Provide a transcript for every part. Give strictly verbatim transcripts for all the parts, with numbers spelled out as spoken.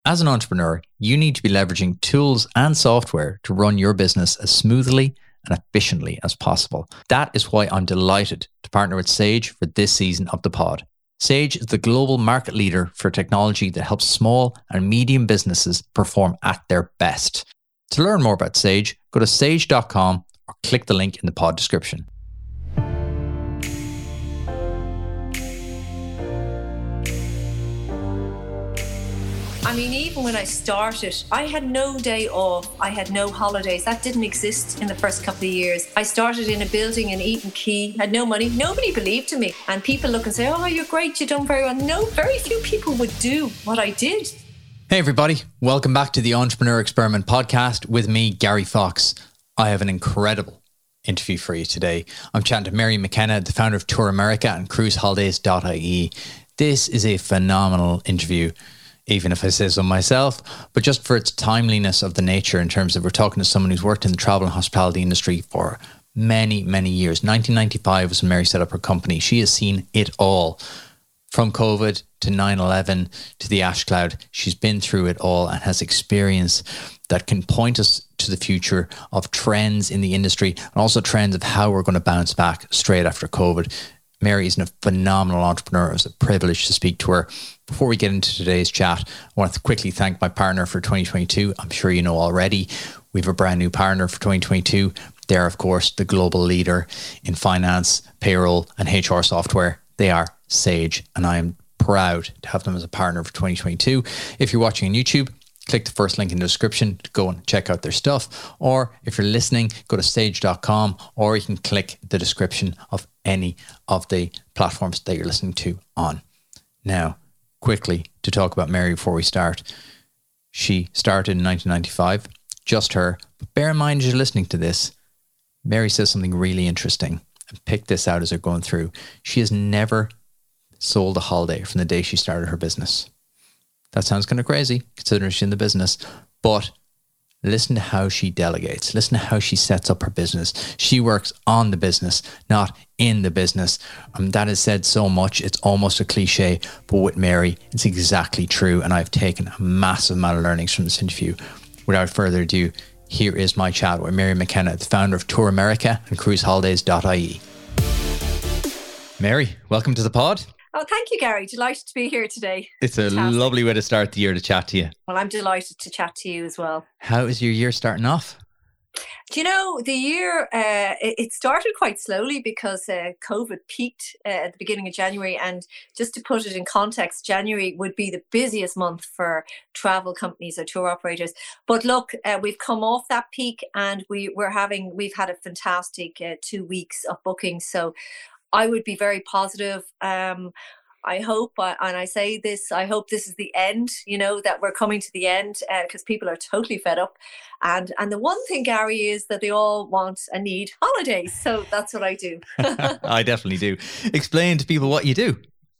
As an entrepreneur, you need to be leveraging tools and software to run your business as smoothly and efficiently as possible. That is why I'm delighted to partner with Sage for this season of the pod. Sage is the global market leader for technology that helps small and medium businesses perform at their best. To learn more about Sage, go to sage dot com or click the link in the pod description. I mean, even when I started, I had no day off. I had no holidays. That didn't exist in the first couple of years. I started in a building in Eton Key, had no money. Nobody believed in me. And people look and say, oh, you're great, you've done very well. No, very few people would do what I did. Hey, everybody. Welcome back to the Entrepreneur Experiment podcast with me, Gary Fox. I have an incredible interview for you today. I'm chatting to Mary McKenna, the founder of Tour America and cruise holidays dot I E. This is a phenomenal interview, even if I say so myself, but just for its timeliness of the nature in terms of we're talking to someone who's worked in the travel and hospitality industry for many, many years. nineteen ninety-five was when Mary set up her company. She has seen it all, from COVID to nine eleven to the ash cloud. She's been through it all and has experience that can point us to the future of trends in the industry and also trends of how we're going to bounce back straight after COVID. Mary is a phenomenal entrepreneur. It was a privilege to speak to her. Before we get into today's chat, I want to quickly thank my partner for twenty twenty-two. I'm sure you know already, we have a brand new partner for twenty twenty-two. They're, of course, the global leader in finance, payroll, and H R software. They are Sage, and I am proud to have them as a partner for twenty twenty-two. If you're watching on YouTube, click the first link in the description to go and check out their stuff. Or if you're listening, go to sage dot com, or you can click the description of any of the platforms that you're listening to on. Now, quickly to talk about Mary before we start. She started in nineteen ninety-five, just her. But bear in mind as you're listening to this, Mary says something really interesting, and pick this out as they're going through. She has never sold a holiday from the day she started her business. That sounds kind of crazy considering she's in the business, but listen to how she delegates. Listen to how she sets up her business. She works on the business, not in the business. Um, that is said so much, it's almost a cliche, but with Mary, it's exactly true. And I've taken a massive amount of learnings from this interview. Without further ado, here is my chat with Mary McKenna, the founder of Tour America and cruise holidays dot I E. Mary, welcome to the pod. Oh, thank you, Gary. Delighted to be here today. It's a Fantastic. Lovely way to start the year to chat to you. Well, I'm delighted to chat to you as well. How is your year starting off? Do you know, the year, uh, it, it started quite slowly because uh, COVID peaked uh, at the beginning of January. And just to put it in context, January would be the busiest month for travel companies or tour operators. But look, uh, we've come off that peak and we, we're having, we've had a fantastic uh, two weeks of bookings. So I would be very positive. Um, I hope, uh, and I say this, I hope this is the end, you know, that we're coming to the end because uh, people are totally fed up. And and the one thing, Gary, is that they all want and need holidays. So that's what I do. I definitely do. Explain to people what you do.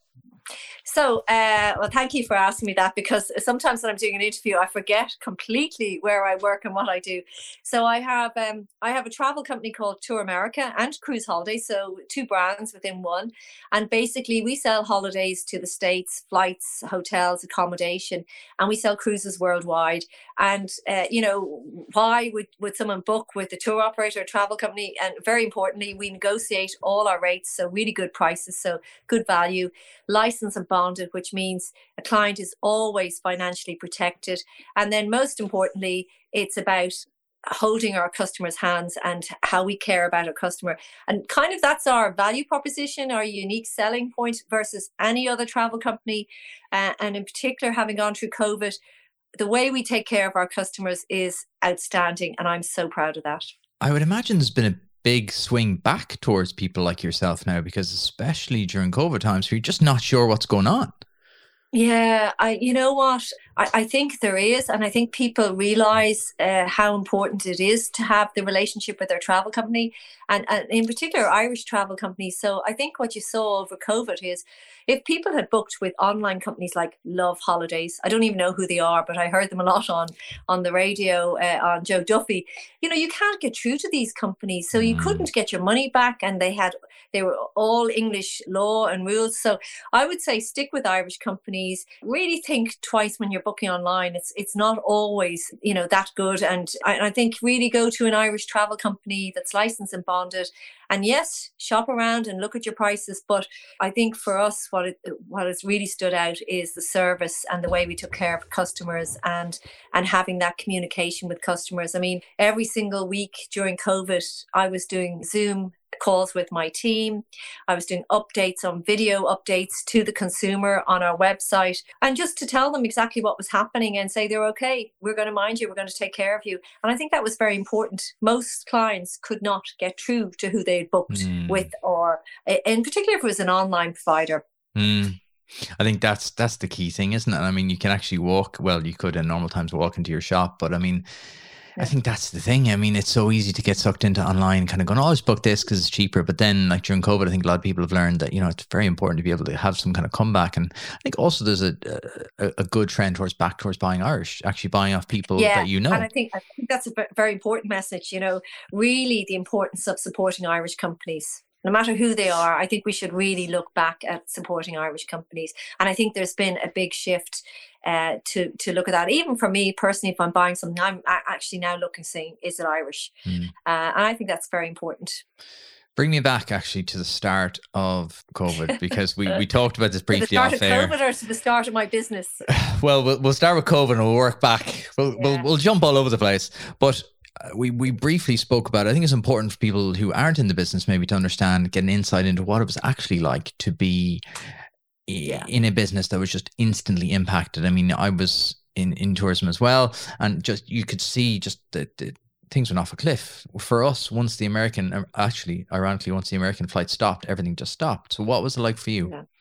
So, uh, well, thank you for asking me that, because sometimes when I'm doing an interview, I forget completely where I work and what I do. So I have um, I have a travel company called Tour America and Cruise Holidays, so two brands within one. And basically, we sell holidays to the States, flights, hotels, accommodation, and we sell cruises worldwide. And, uh, you know, why would, would someone book with a tour operator, a travel company? And very importantly, we negotiate all our rates, so really good prices, so good value, licensed and bonded, which means a client is always financially protected. And then most importantly, it's about holding our customers' hands and how we care about our customer. And kind of that's our value proposition, our unique selling point versus any other travel company. Uh, and in particular, having gone through COVID, the way we take care of our customers is outstanding. And I'm so proud of that. I would imagine there's been a big swing back towards people like yourself now, because especially during COVID times, you're just not sure what's going on. Yeah, I. You know what? I, I think there is, and I think people realise uh, how important it is to have the relationship with their travel company, and, and in particular Irish travel companies. So I think what you saw over COVID is, if people had booked with online companies like Love Holidays, I don't even know who they are, but I heard them a lot on on the radio uh, on Joe Duffy. You know, you can't get through to these companies, so you couldn't get your money back, and they had they were all English law and rules. So I would say stick with Irish companies. Really think twice when you're you're booking online, it's it's not always, you know, that good. And I, I think really go to an Irish travel company that's licensed and bonded. And yes, shop around and look at your prices. But I think for us, what it, what has really stood out is the service and the way we took care of customers and and having that communication with customers. I mean, every single week during COVID, I was doing Zoom calls with my team. I was doing updates on video updates to the consumer on our website, and just to tell them exactly what was happening and say they're okay. We're going to mind you. We're going to take care of you. And I think that was very important. Most clients could not get through to who they'd booked mm. with, or in particular if it was an online provider. Mm. I think that's that's the key thing, isn't it? I mean, you can actually walk, well, you could in normal times walk into your shop, but I mean, I think that's the thing. I mean, it's so easy to get sucked into online, kind of going, oh, I'll just book this because it's cheaper. But then, like during COVID, I think a lot of people have learned that, you know, it's very important to be able to have some kind of comeback. And I think also there's a a, a good trend towards back towards buying Irish, actually buying off people yeah, that you know. And I think, I think that's a very important message, you know, really the importance of supporting Irish companies. No matter who they are, I think we should really look back at supporting Irish companies. And I think there's been a big shift uh, to to look at that. Even for me personally, if I'm buying something, I'm actually now looking, saying, is it Irish? Mm. Uh, and I think that's very important. Bring me back actually to the start of COVID, because we, we talked about this briefly off air. To the start of COVID or to the start of my business? Well, we'll, we'll start with COVID and we'll work back. We'll, yeah. we'll, we'll jump all over the place. But we we briefly spoke about it. I think it's important for people who aren't in the business maybe to understand, get an insight into what it was actually like to be yeah. in a business that was just instantly impacted. I mean, I was in, in tourism as well, and just you could see just that the, things went off a cliff. For us, once the American, actually, ironically, once the American flight stopped, everything just stopped. So what was it like for you? Yeah.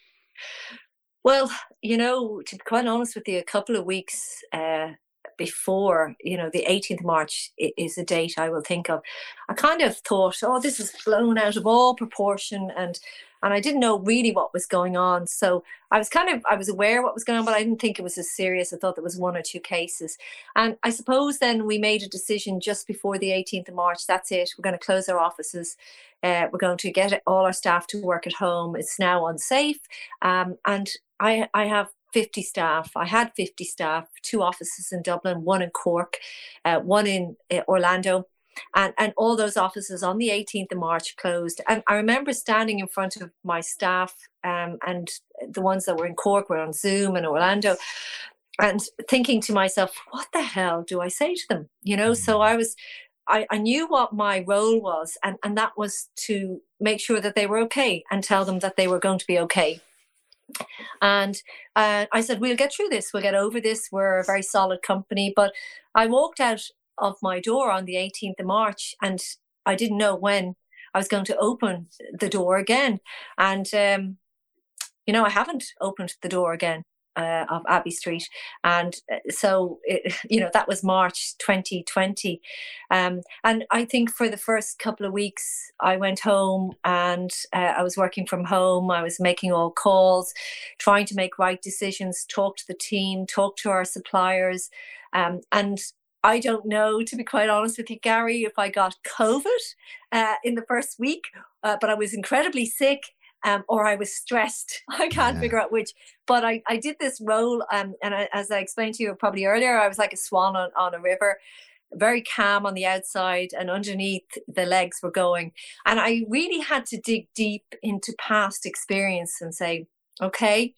Well, you know, to be quite honest with you, a couple of weeks uh, before, you know, the eighteenth of March is a date I will think of. I kind of thought, oh, this is blown out of all proportion, and and I didn't know really what was going on. So I was kind of, I was aware what was going on, but I didn't think it was as serious. I thought there was one or two cases. And I suppose then we made a decision just before the eighteenth of March. That's it. We're going to close our offices. Uh, we're going to get all our staff to work at home. It's now unsafe. Um, and I, I have fifty staff. I had fifty staff, two offices in Dublin, one in Cork, uh, one in uh, Orlando. And, and all those offices on the eighteenth of March closed. And I remember standing in front of my staff, um, and the ones that were in Cork were on Zoom, and Orlando, and thinking to myself, what the hell do I say to them? You know, so I was, I, I knew what my role was, and, and that was to make sure that they were okay and tell them that they were going to be okay. And uh, I said, we'll get through this. We'll get over this. We're a very solid company. But I walked out of my door on the eighteenth of March, and I didn't know when I was going to open the door again. And, um, you know, I haven't opened the door again uh, of Abbey Street. And so, it, you know, that was March twenty twenty. Um, and I think for the first couple of weeks, I went home and uh, I was working from home. I was making all calls, trying to make right decisions, talk to the team, talk to our suppliers. Um, and I don't know, to be quite honest with you, Gary, if I got COVID uh, in the first week, uh, but I was incredibly sick, um, or I was stressed. I can't yeah. figure out which. But I, I did this role, um, and I, as I explained to you probably earlier, I was like a swan on, on a river, very calm on the outside, and underneath the legs were going. And I really had to dig deep into past experience and say, okay,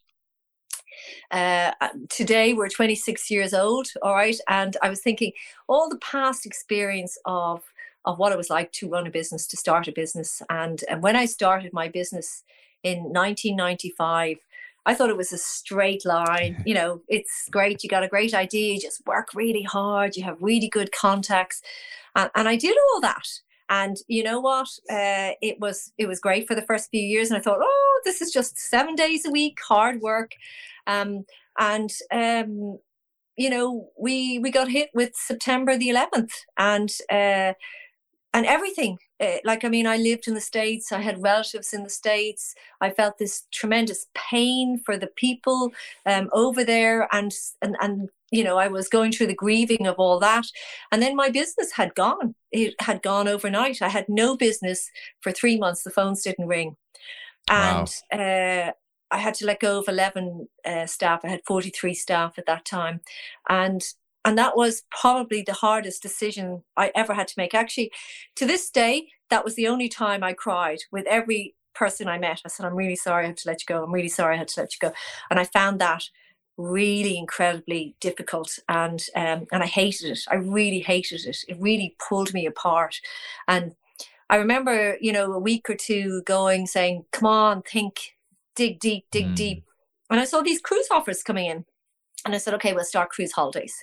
Uh, today we're twenty-six years old, all right, and I was thinking all the past experience of of what it was like to run a business, to start a business, and and when I started my business in nineteen ninety-five, I thought it was a straight line. You know, it's great, you got a great idea, you just work really hard, you have really good contacts, and, and I did all that. And you know what? Uh, it was it was great for the first few years, and I thought, oh, this is just seven days a week, hard work. Um, and, um, you know, we, we got hit with September the eleventh, and, uh, and everything, uh, like, I mean, I lived in the States, I had relatives in the States. I felt this tremendous pain for the people, um, over there, and, and, and, you know, I was going through the grieving of all that. And then my business had gone, it had gone overnight. I had no business for three months. The phones didn't ring. And, wow. uh, I had to let go of eleven uh, staff. I had forty-three staff at that time. And and that was probably the hardest decision I ever had to make. Actually, to this day, that was the only time I cried with every person I met. I said, I'm really sorry I had to let you go. I'm really sorry I had to let you go. And I found that really incredibly difficult, and um, and I hated it. I really hated it. It really pulled me apart. And I remember, you know, a week or two going, saying, come on, think, dig deep, dig mm. deep. And I saw these cruise offers coming in. And I said, okay, we'll start Cruise Holidays.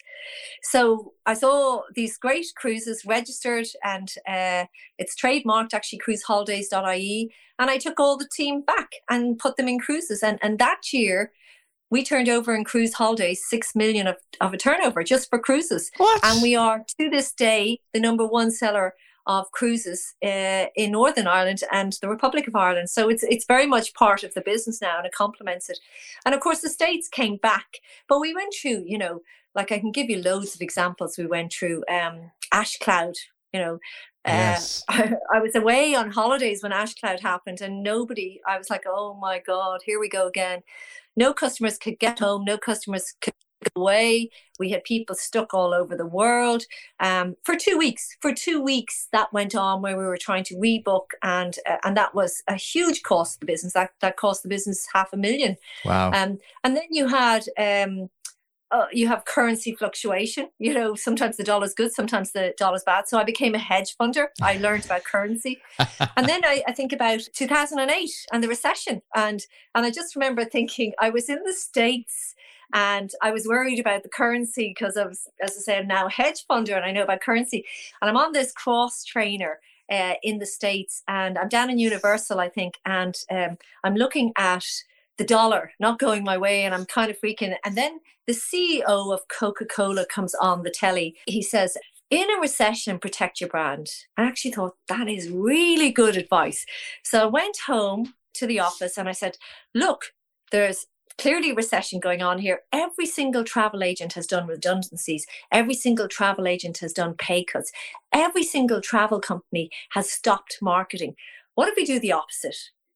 So I saw these great cruises registered, and uh, it's trademarked, actually, cruise holidays dot I E. And I took all the team back and put them in cruises. And, and that year, we turned over in Cruise Holidays six million of, of a turnover just for cruises. What? And we are, to this day, the number one seller of cruises uh, in Northern Ireland and the Republic of Ireland. So it's it's very much part of the business now, and it complements it. And of course, the States came back, but we went through, you know, like I can give you loads of examples. We went through um, Ash Cloud, you know. Yes. Uh, I, I was away on holidays when Ash Cloud happened, and nobody, I was like, oh my God, here we go again. No customers could get home. No customers could go away. We had people stuck all over the world um, for two weeks. For two weeks, that went on where we were trying to rebook, and uh, and that was a huge cost to the business. That that cost the business half a million. Wow. Um, and then you had um, uh, you have currency fluctuation. You know, sometimes the dollar's good, sometimes the dollar's bad. So I became a hedge funder. I learned about currency, and then I, I think about two thousand eight and the recession, and and I just remember thinking I was in the States. And I was worried about the currency because I was, as I said, now a hedge funder, and I know about currency. And I'm on this cross trainer uh, in the States, and I'm down in Universal, I think, and um, I'm looking at the dollar not going my way, and I'm kind of freaking. And then the C E O of Coca-Cola comes on the telly. He says, in a recession, protect your brand. I actually thought that is really good advice. So I went home to the office and I said, look, there's clearly recession going on here. Every single travel agent has done redundancies. Every single travel agent has done pay cuts. Every single travel company has stopped marketing. What if we do the opposite?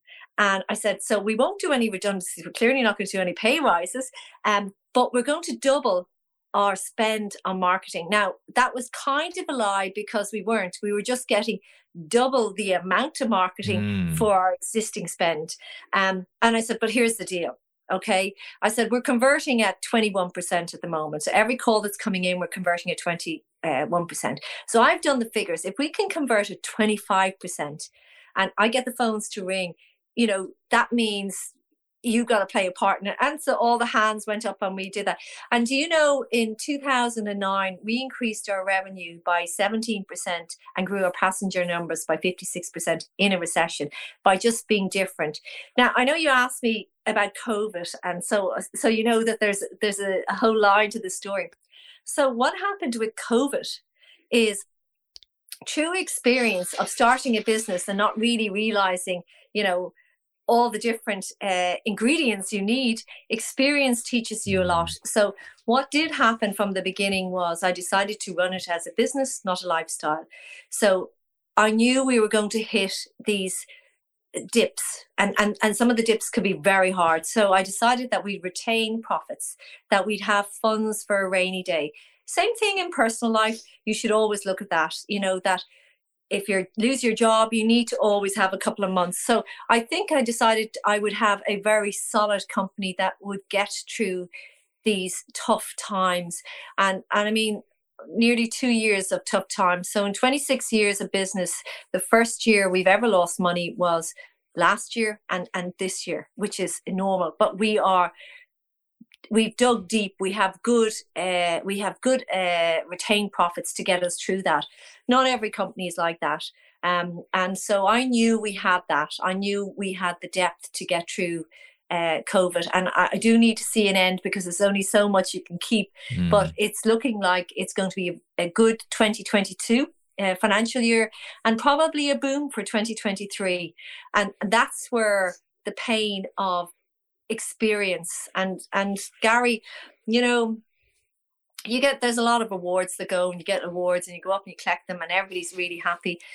And I said, so we won't do any redundancies. We're clearly not going to do any pay rises, um, but we're going to double our spend on marketing. Now, that was kind of a lie because we weren't. We were just getting double the amount of marketing mm. for our existing spend. Um, and I said, but here's the deal. Okay. I said, we're converting at twenty-one percent at the moment. So every call that's coming in, we're converting at twenty-one percent. So I've done the figures. If we can convert at twenty-five percent and I get the phones to ring, you know, that means you got to play a part in it. And so all the hands went up and we did that. And do you know, in two thousand nine, we increased our revenue by seventeen percent and grew our passenger numbers by fifty-six percent in a recession by just being different. Now, I know you asked me about COVID, and so so you know that there's there's a, a whole line to the story. So what happened with COVID is true experience of starting a business and not really realizing, you know, all the different uh, ingredients you need. Experience teaches you a lot. So what did happen from the beginning was I decided to run it as a business, not a lifestyle. So I knew we were going to hit these dips, and, and, and some of the dips could be very hard. So I decided that we'd retain profits, that we'd have funds for a rainy day. Same thing in personal life. You should always look at that, you know, that if you lose your job, you need to always have a couple of months. So I think I decided I would have a very solid company that would get through these tough times. And, and I mean, nearly two years of tough times. So in twenty-six years of business, the first year we've ever lost money was last year and, and this year, which is normal. But we are, we've dug deep. We have good, uh, we have good uh, retained profits to get us through that. Not every company is like that. Um, and so I knew we had that. I knew we had the depth to get through Uh, COVID, and I, I do need to see an end because there's only so much you can keep. Mm. But it's looking like it's going to be a, a good twenty twenty-two uh, financial year, and probably a boom for twenty twenty-three. And that's where the pain of experience and and Gary, you know, you get there's a lot of awards that go, and you get awards and you go up and you collect them, and everybody's really happy.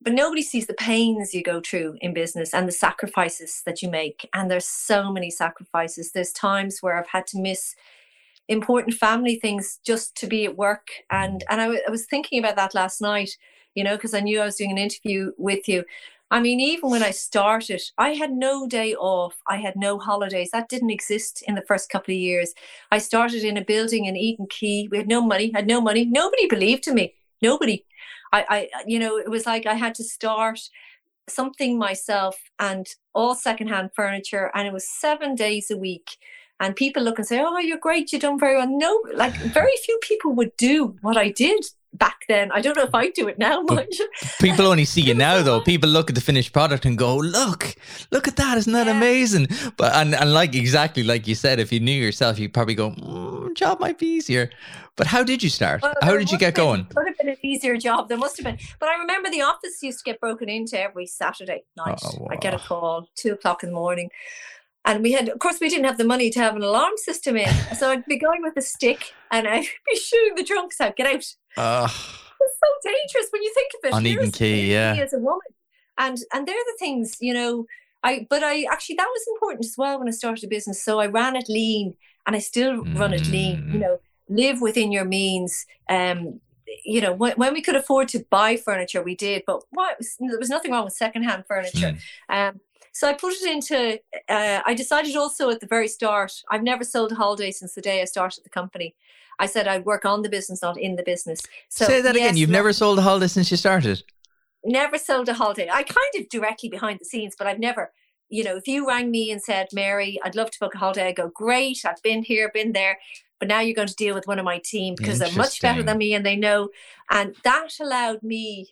but nobody sees the pains you go through in business and the sacrifices that you make. And there's so many sacrifices. There's times where I've had to miss important family things just to be at work. And and I, w- I was thinking about that last night, you know, because I knew I was doing an interview with you. I mean, even when I started, I had no day off. I had no holidays. That didn't exist in the first couple of years. I started in a building in Eden Quay. We had no money, had no money. Nobody believed in me. Nobody. I, I, you know, it was like I had to start something myself, and all secondhand furniture. And it was seven days a week. And people look and say, oh, you're great. You've done very well. No, like very few people would do what I did back then. I don't know if I do it now much. People only see you now, though. People look at the finished product and go, look, look at that. Isn't that yeah. amazing? But and, and like exactly like you said, if you knew yourself, you'd probably go, mm, job might be easier. But how did you start? Well, how did you get been, going? Could have been an easier job. There must have been. But I remember the office used to get broken into every Saturday night. Oh, wow. I'd get a call, two o'clock in the morning. And we had, of course, we didn't have the money to have an alarm system in. So I'd be going with a stick and I'd be shooting the drunks out. Get out. Uh, it's so dangerous when you think of it. On Eden Quay, yeah. As a woman. And and they're the things, you know, I but I actually, that was important as well when I started a business. So I ran it lean, and I still mm. run it lean, you know, live within your means. Um, you know, when, when we could afford to buy furniture, we did. But what, there was nothing wrong with secondhand furniture. Mm. Um, So I put it into, uh, I decided also at the very start, I've never sold a holiday since the day I started the company. I said I'd work on the business, not in the business. So say that yes, again. You've no, never sold a holiday since you started? Never sold a holiday. I kind of directly behind the scenes, but I've never, you know, if you rang me and said, Mary, I'd love to book a holiday, I go, great, I've been here, been there. But now you're going to deal with one of my team because they're much better than me and they know. And that allowed me,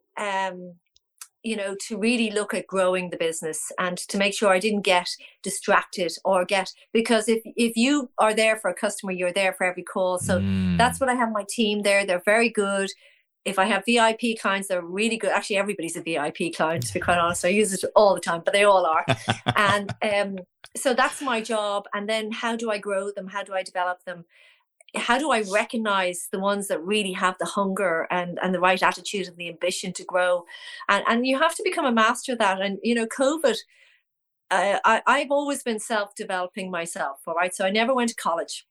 um, you know, to really look at growing the business and to make sure I didn't get distracted or get, because if, if you are there for a customer, you're there for every call. So mm. that's what I have my team there. They're very good. If I have V I P clients, they're really good. Actually, everybody's a V I P client, to be quite honest. I use it all the time, but they all are. and um, so that's my job. And then how do I grow them? How do I develop them? How do I recognize the ones that really have the hunger and, and the right attitude and the ambition to grow? And, and you have to become a master of that. And, you know, COVID, uh, I, I've always been self-developing myself, all right? So I never went to college.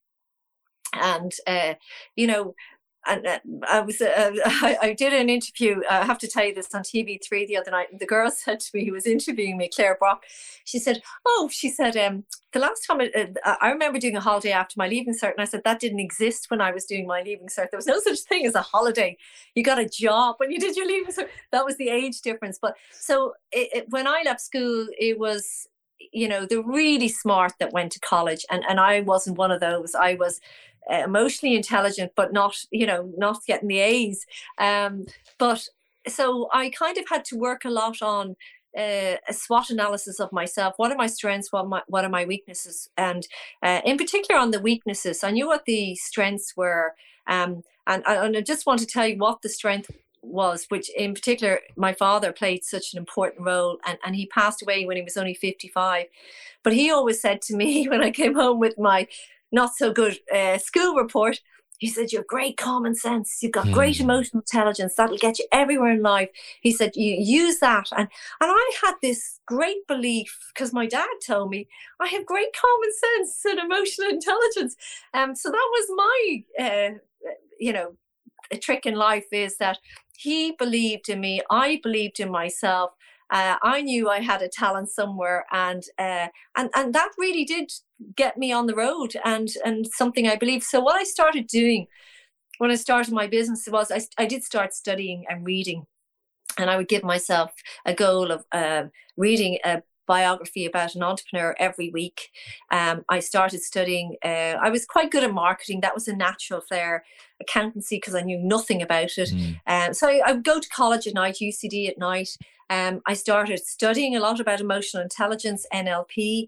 And, uh, you know, and uh, I was, uh, I, I did an interview. Uh, I have to tell you this on T V three the other night. And the girl said to me, who was interviewing me, Claire Brock, she said, "Oh, she said, um, the last time it, uh, I remember doing a holiday after my leaving cert." And I said, that didn't exist when I was doing my leaving cert. There was no such thing as a holiday. You got a job when you did your leaving cert. That was the age difference. But so it, it, when I left school, it was, you know, the really smart that went to college, and and I wasn't one of those. I was Uh, emotionally intelligent, but not, you know, not getting the A's. Um, but so I kind of had to work a lot on uh, a SWOT analysis of myself. What are my strengths? What, my, what are my weaknesses? And uh, in particular on the weaknesses, I knew what the strengths were. Um, and, and I just want to tell you what the strength was, which in particular, my father played such an important role, and, and he passed away when he was only fifty-five. But he always said to me when I came home with my not so good uh, school report, he said, "You've great common sense. You've got mm. great emotional intelligence. That'll get you everywhere in life." He said, "You use that." And and I had this great belief, because my dad told me I have great common sense and emotional intelligence. Um, so that was my, uh, you know, a trick in life, is that he believed in me. I believed in myself. Uh, I knew I had a talent somewhere, and uh, and and that really did get me on the road, and and something I believe. So what I started doing when I started my business was I, I did start studying and reading, and I would give myself a goal of uh, reading a biography about an entrepreneur every week. Um, I started studying. Uh, I was quite good at marketing. That was a natural flair. Accountancy, because I knew nothing about it. Mm. Um, so I, I would go to college at night, U C D at night. Um, I started studying a lot about emotional intelligence, N L P.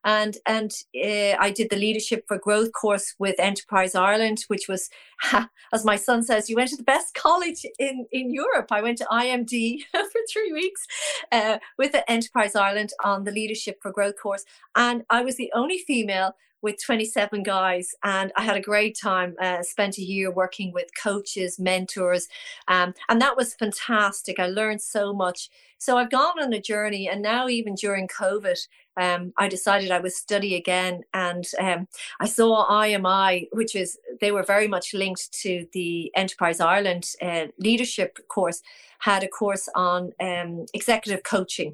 And and uh, I did the Leadership for Growth course with Enterprise Ireland, which was, as my son says, you went to the best college in, in Europe. I went to I M D for three weeks uh, with the Enterprise Ireland on the Leadership for Growth course. And I was the only female with twenty-seven guys, and I had a great time. Uh, spent a year working with coaches, mentors, um, and that was fantastic. I learned so much. So I've gone on a journey, and now even during COVID, um, I decided I would study again, and um, I saw I M I, which is, they were very much linked to the Enterprise Ireland uh, leadership course, had a course on um, executive coaching.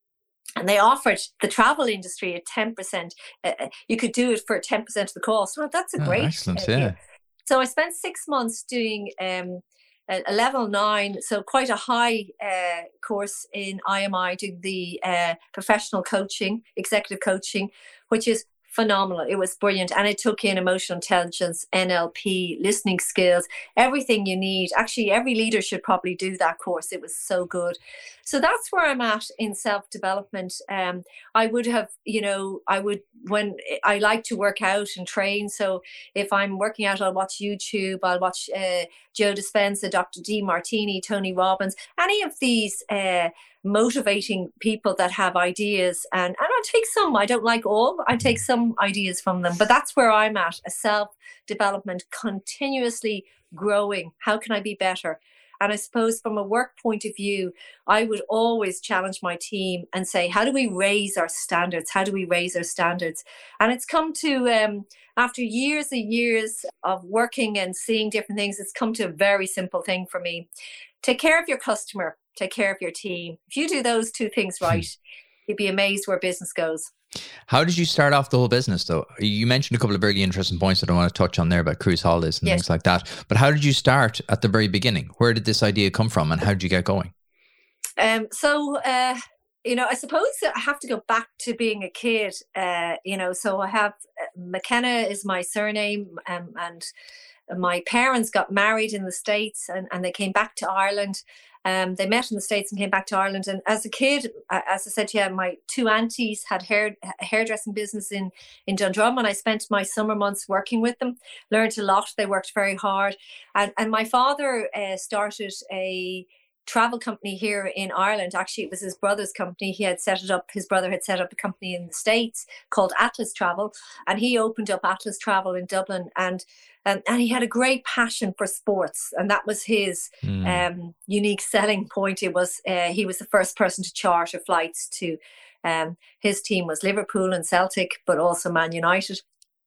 And they offered the travel industry a ten percent. Uh, you could do it for ten percent of the cost. Well, that's a oh, great excellent, idea. yeah. So I spent six months doing um, a, a level nine, so quite a high uh, course in I M I, doing the uh, professional coaching, executive coaching, which is phenomenal. It was brilliant. And it took in emotional intelligence, N L P, listening skills, everything you need. Actually, every leader should probably do that course. It was so good. So that's where I'm at in self-development. Um, I would have, you know, I would, when I like to work out and train. So if I'm working out, I'll watch YouTube, I'll watch uh, Joe Dispenza, Doctor Demartini, Tony Robbins, any of these uh, motivating people that have ideas. And, and I take some, I don't like all, I take some ideas from them. But that's where I'm at, a self-development, continuously growing. How can I be better? And I suppose from a work point of view, I would always challenge my team and say, how do we raise our standards? How do we raise our standards? And it's come to, um, after years and years of working and seeing different things, it's come to a very simple thing for me. Take care of your customer, take care of your team. If you do those two things right, you'd be amazed where business goes. How did you start off the whole business, though? You mentioned a couple of really interesting points that I want to touch on there about cruise holidays and yes. things like that. But how did you start at the very beginning? Where did this idea come from, and how did you get going? Um, so, uh, you know, I suppose I have to go back to being a kid. Uh, you know, so I have uh, McKenna is my surname, um, and my parents got married in the States, and, and they came back to Ireland. Um, they met in the States and came back to Ireland. And as a kid, as I said to you, my two aunties had hair a hairdressing business in, in Dundrum, and I spent my summer months working with them, learned a lot. They worked very hard. And, and my father uh, started a travel company here in Ireland. Actually, it was his brother's company. He had set it up. His brother had set up a company in the States called Atlas Travel, and he opened up Atlas Travel in Dublin. And Um, and he had a great passion for sports, and that was his mm. um, unique selling point. It was uh, he was the first person to charter flights to um, his team was Liverpool and Celtic, but also Man United.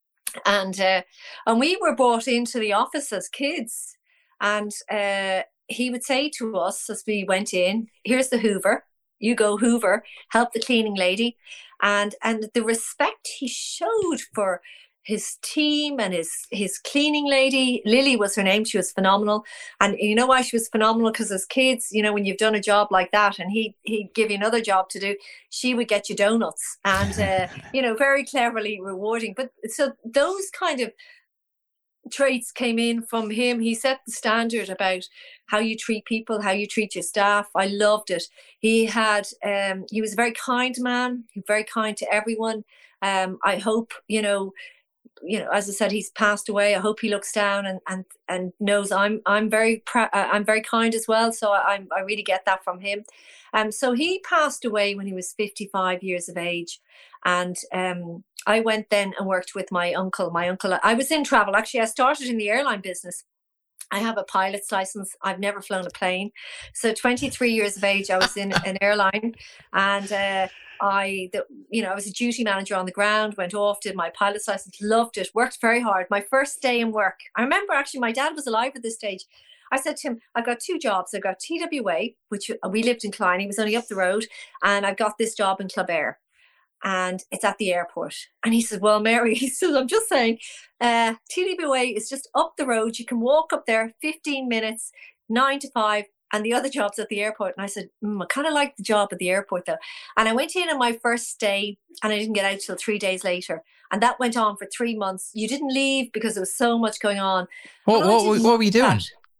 And uh, and we were brought into the office as kids, and uh, he would say to us as we went in, "Here's the Hoover. You go Hoover, help the cleaning lady," and and the respect he showed for his team and his his cleaning lady. Lily was her name. She was phenomenal. And you know why she was phenomenal? Because as kids, you know, when you've done a job like that and he, he'd give you another job to do, she would get you donuts and, uh, you know, very cleverly rewarding. But so those kind of traits came in from him. He set the standard about how you treat people, how you treat your staff. I loved it. He had, um, he was a very kind man, very kind to everyone. Um, I hope, you know, you know, as I said, he's passed away. I hope he looks down and and and knows I'm I'm very pr- I'm very kind as well. So I I really get that from him. Um, so he passed away when he was fifty-five years of age, and um, I went then and worked with my uncle. My uncle, I was in travel. Actually, I started in the airline business. I have a pilot's license. I've never flown a plane. So twenty-three years of age, I was in an airline, and uh, I, the, you know, I was a duty manager on the ground, went off, did my pilot's license, loved it, worked very hard. My first day in work, I remember actually my dad was alive at this stage. I said to him, I've got two jobs. I've got T W A, which we lived in Klein. He was only up the road. And I've got this job in Club Air. And it's at the airport. And he said, well, Mary, he says, I'm just saying, uh, T W A is just up the road. You can walk up there fifteen minutes, nine to five, and the other job's at the airport. And I said, mm, I kind of like the job at the airport, though. And I went in on my first day, and I didn't get out till three days later. And that went on for three months. You didn't leave because there was so much going on. What, what, what were you doing? That.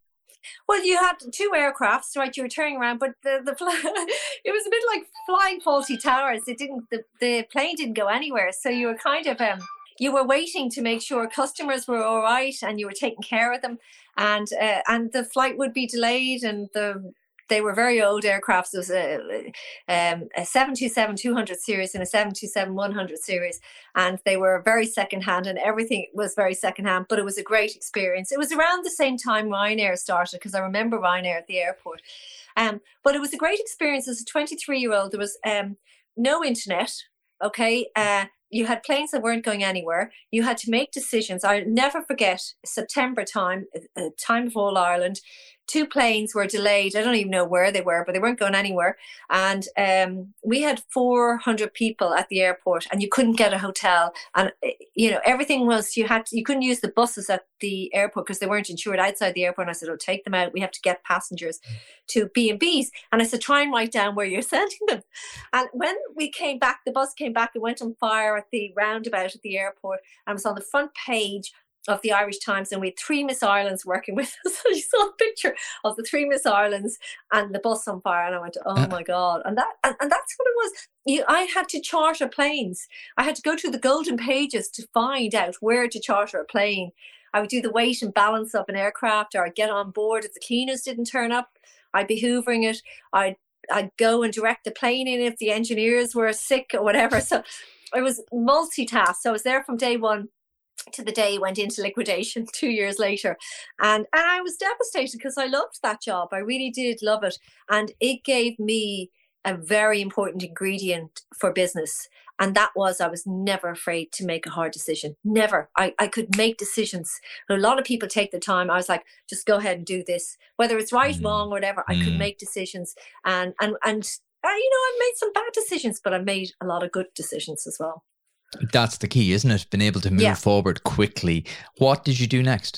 Well, you had two aircrafts, right? You were turning around, but the, the it was a bit like flying Fawlty Towers. It didn't, the, the plane didn't go anywhere. So you were kind of, um, you were waiting to make sure customers were all right and you were taking care of them. And, uh, and the flight would be delayed, and the, they were very old aircrafts. There was a, um, a seven twenty-seven two hundred series and a seven twenty-seven one hundred series. And they were very secondhand, and everything was very secondhand, but it was a great experience. It was around the same time Ryanair started, because I remember Ryanair at the airport. Um, but it was a great experience as a twenty-three-year-old. There was um, no internet, okay? Uh, you had planes that weren't going anywhere. You had to make decisions. I'll never forget September time, uh, time of all Ireland. Two planes were delayed. I don't even know where they were, but they weren't going anywhere. And um, we had four hundred people at the airport, and you couldn't get a hotel. And, you know, everything was, you had to, you couldn't use the buses at the airport because they weren't insured outside the airport. And I said, oh, take them out. We have to get passengers to B and B's. And I said, try and write down where you're sending them. And when we came back, the bus came back and went on fire at the roundabout at the airport. And it was on the front page of the Irish Times, and we had three Miss Irelands working with us. So you saw a picture of the three Miss Irelands and the bus on fire, and I went, oh my God. And that and, and that's what it was. You, I had to charter planes. I had to go through the golden pages to find out where to charter a plane. I would do the weight and balance of an aircraft, or I'd get on board if the cleaners didn't turn up. I'd be hoovering it. I'd I'd go and direct the plane in if the engineers were sick or whatever. So I was multitask. So I was there from day one to the day it went into liquidation two years later. And, and I was devastated because I loved that job. I really did love it. And it gave me a very important ingredient for business. And that was, I was never afraid to make a hard decision. Never. I, I could make decisions. A lot of people take the time. I was like, just go ahead and do this. Whether it's right, mm. wrong, or whatever, mm. I could make decisions. And, and, and uh, you know, I've made some bad decisions, but I've made a lot of good decisions as well. That's the key, isn't it? Being able to move yeah. forward quickly. What did you do next?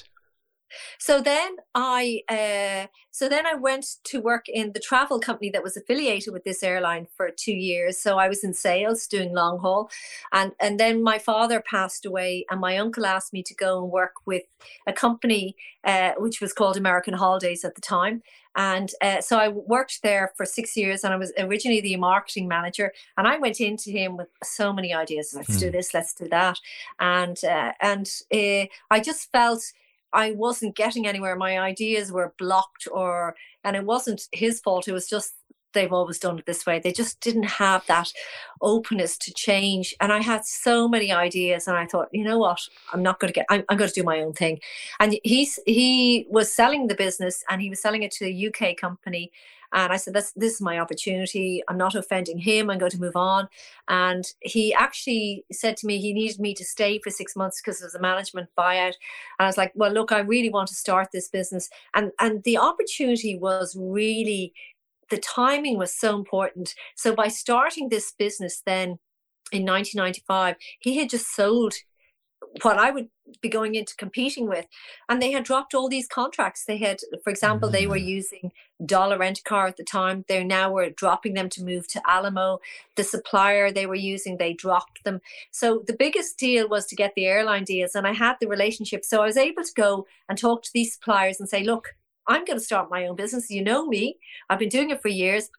So then I, uh, so then I went to work in the travel company that was affiliated with this airline for two years. So I was in sales doing long haul, and and then my father passed away, and my uncle asked me to go and work with a company uh, which was called American Holidays at the time. And uh, so I worked there for six years, and I was originally the marketing manager. And I went into him with so many ideas. Let's mm. do this, let's do that, and uh, and uh, I just felt I wasn't getting anywhere. My ideas were blocked, or, and it wasn't his fault. It was just, they've always done it this way. They just didn't have that openness to change. And I had so many ideas, and I thought, you know what, I'm not going to get, I'm, I'm going to do my own thing. And he's, he was selling the business, and he was selling it to a U K company. And I said, this, this is my opportunity. I'm not offending him. I'm going to move on. And he actually said to me he needed me to stay for six months because it was a management buyout. And I was like, well, look, I really want to start this business. And, and the opportunity was really, the timing was so important. So by starting this business then in nineteen ninety-five, he had just sold what I would be going into competing with. And they had dropped all these contracts. They had, for example, they were using Dollar Rent-A-Car at the time. They now were dropping them to move to Alamo. The supplier they were using, they dropped them. So the biggest deal was to get the airline deals. And I had the relationship. So I was able to go and talk to these suppliers and say, look, I'm going to start my own business. You know me. I've been doing it for years.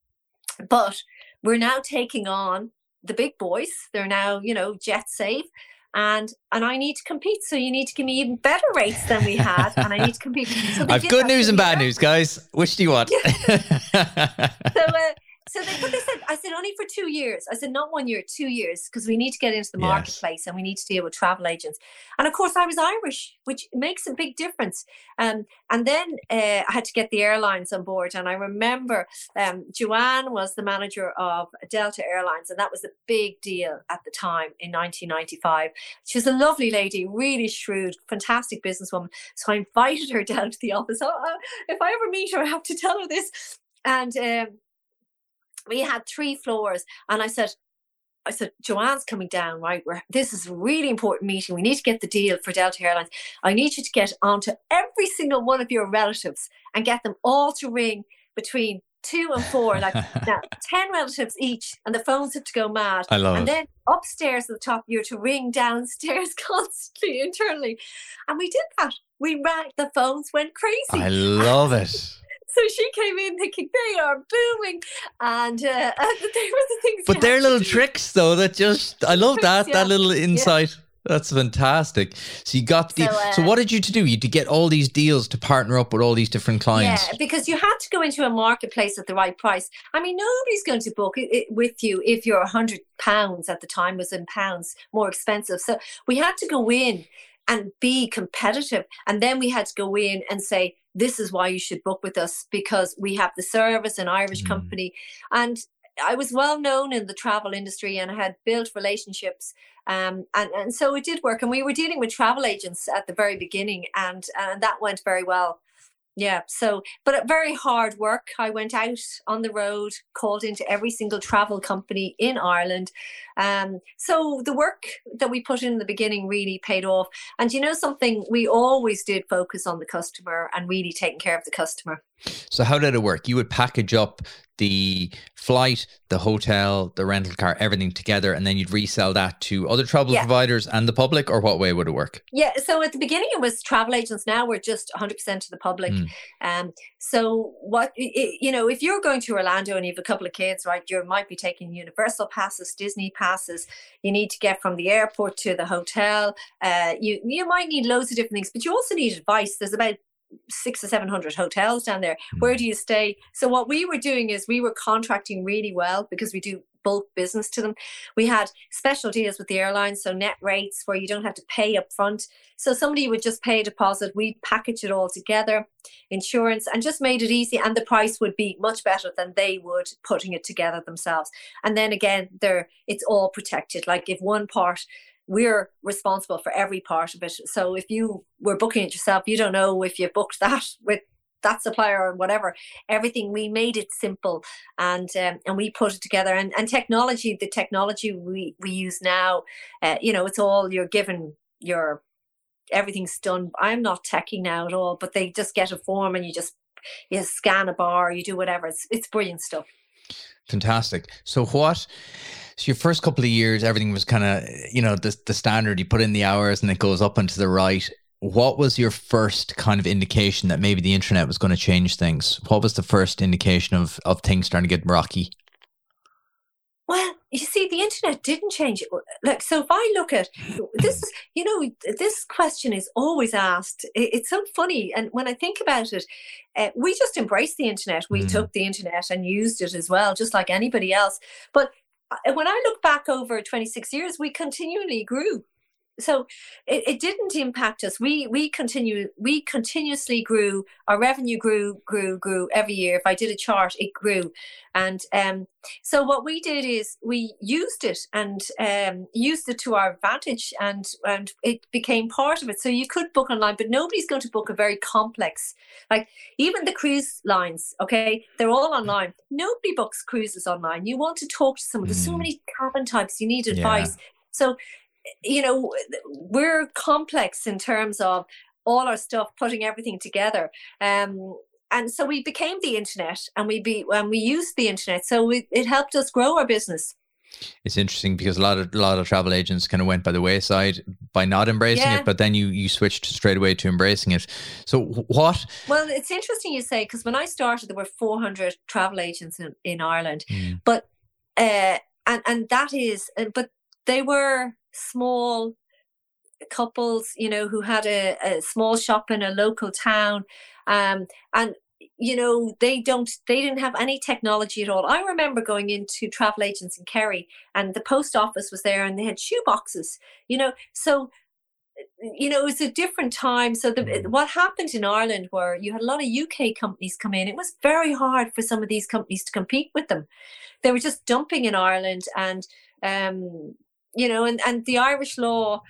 But we're now taking on the big boys. They're now, you know, jet safe. And and I need to compete, so you need to give me even better rates than we had, and I need to compete. So I've good news and bad news, guys. Which do you want? so, uh, so they, but they said, I said only for two years. I said not one year, two years, because we need to get into the yes. marketplace, and we need to deal with travel agents. And of course, I was Irish, which makes a big difference. Um, and then uh, I had to get the airlines on board. And I remember um, Joanne was the manager of Delta Airlines, and that was a big deal at the time in nineteen ninety-five. She was a lovely lady, really shrewd, fantastic businesswoman. So I invited her down to the office. Oh, uh, if I ever meet her, I have to tell her this. And um, we had three floors, and I said, I said, Joanne's coming down, right? We're, this is a really important meeting. We need to get the deal for Delta Airlines. I need you to get onto every single one of your relatives and get them all to ring between two and four, like now, ten relatives each, and the phones have to go mad. I love and it. then upstairs at the top, you're to ring downstairs constantly internally. And we did that. We rang, the phones went crazy. I love it. So she came in thinking they are booming, and, uh, and they were the things. But they're little tricks, though. That just I love that yeah. that little insight. Yeah. That's fantastic. So you got the. So, uh, so what did you to do? You had to get all these deals to partner up with all these different clients. Yeah, because you had to go into a marketplace at the right price. I mean, nobody's going to book it, it with you if you're a hundred pounds at the time was in pounds more expensive. So we had to go in and be competitive, and then we had to go in and say, this is why you should book with us, because we have the service, an Irish mm. company, and I was well known in the travel industry and I had built relationships. Um, and, and so it did work. And we were dealing with travel agents at the very beginning, and, and that went very well. Yeah. So, but very hard work. I went out on the road, called into every single travel company in Ireland. Um, so the work that we put in, in the beginning really paid off. And you know something, we always did focus on the customer and really taking care of the customer. So how did it work? You would package up the flight, the hotel, the rental car, everything together, and then you'd resell that to other travel yeah. providers and the public, or what way would it work? Yeah, so at the beginning it was travel agents. Now we're just one hundred percent to the public. Mm. Um, so what, you know, if you're going to Orlando and you have a couple of kids, right, you might be taking Universal passes, Disney passes. You need to get from the airport to the hotel. Uh, you, you might need loads of different things, but you also need advice. There's about six or seven hundred hotels down there. Mm. Where do you stay? So what we were doing is we were contracting really well because we do bulk business to them. We had special deals with the airlines, so net rates where you don't have to pay up front. So somebody would just pay a deposit, we'd package it all together, insurance, and just made it easy, and the price would be much better than they would putting it together themselves. And then again, there it's all protected. Like if one part, we're responsible for every part of it. So if you were booking it yourself, you don't know if you booked that with that supplier or whatever. Everything, we made it simple, and um, and we put it together. And and technology, the technology we, we use now, uh, you know, it's all you're given your, everything's done. I'm not techie now at all, but they just get a form and you just, you scan a bar, you do whatever. It's it's brilliant stuff. Fantastic. So what, so your first couple of years, everything was kind of, you know, the, the standard, you put in the hours and it goes up and to the right. What was your first kind of indication that maybe the internet was going to change things? What was the first indication of, of things starting to get rocky? Well, you see, the internet didn't change it. Like, so if I look at this, you know, this question is always asked. It's so funny. And when I think about it, uh, we just embraced the internet. We mm. took the internet and used it as well, just like anybody else. But when I look back over twenty-six years, we continually grew. So it, it didn't impact us. We we continue we continuously grew. Our revenue grew, grew, grew every year. If I did a chart, it grew. And um, so what we did is we used it and um, used it to our advantage, and and it became part of it. So you could book online, but nobody's going to book a very complex, like even the cruise lines, okay? They're all online. Nobody books cruises online. You want to talk to someone. There's so many cabin types. You need advice. Yeah. So you know, we're complex in terms of all our stuff, putting everything together. Um, and so we became the internet, and we be and we used the internet. So we, it helped us grow our business. It's interesting because a lot of a lot of travel agents kind of went by the wayside by not embracing yeah. it, but then you you switched straight away to embracing it. So what? Well, it's interesting you say, because when I started, there were four hundred travel agents in, in Ireland, mm. but uh, and and that is, but they were small couples, you know, who had a, a small shop in a local town, um, and you know they don't, they didn't have any technology at all. I remember going into travel agents in Kerry, and the post office was there, and they had shoe boxes, you know. So, you know, it was a different time. So the, what happened in Ireland, where you had a lot of U K companies come in, it was very hard for some of these companies to compete with them. They were just dumping in Ireland, and um. You know, and, and the Irish law,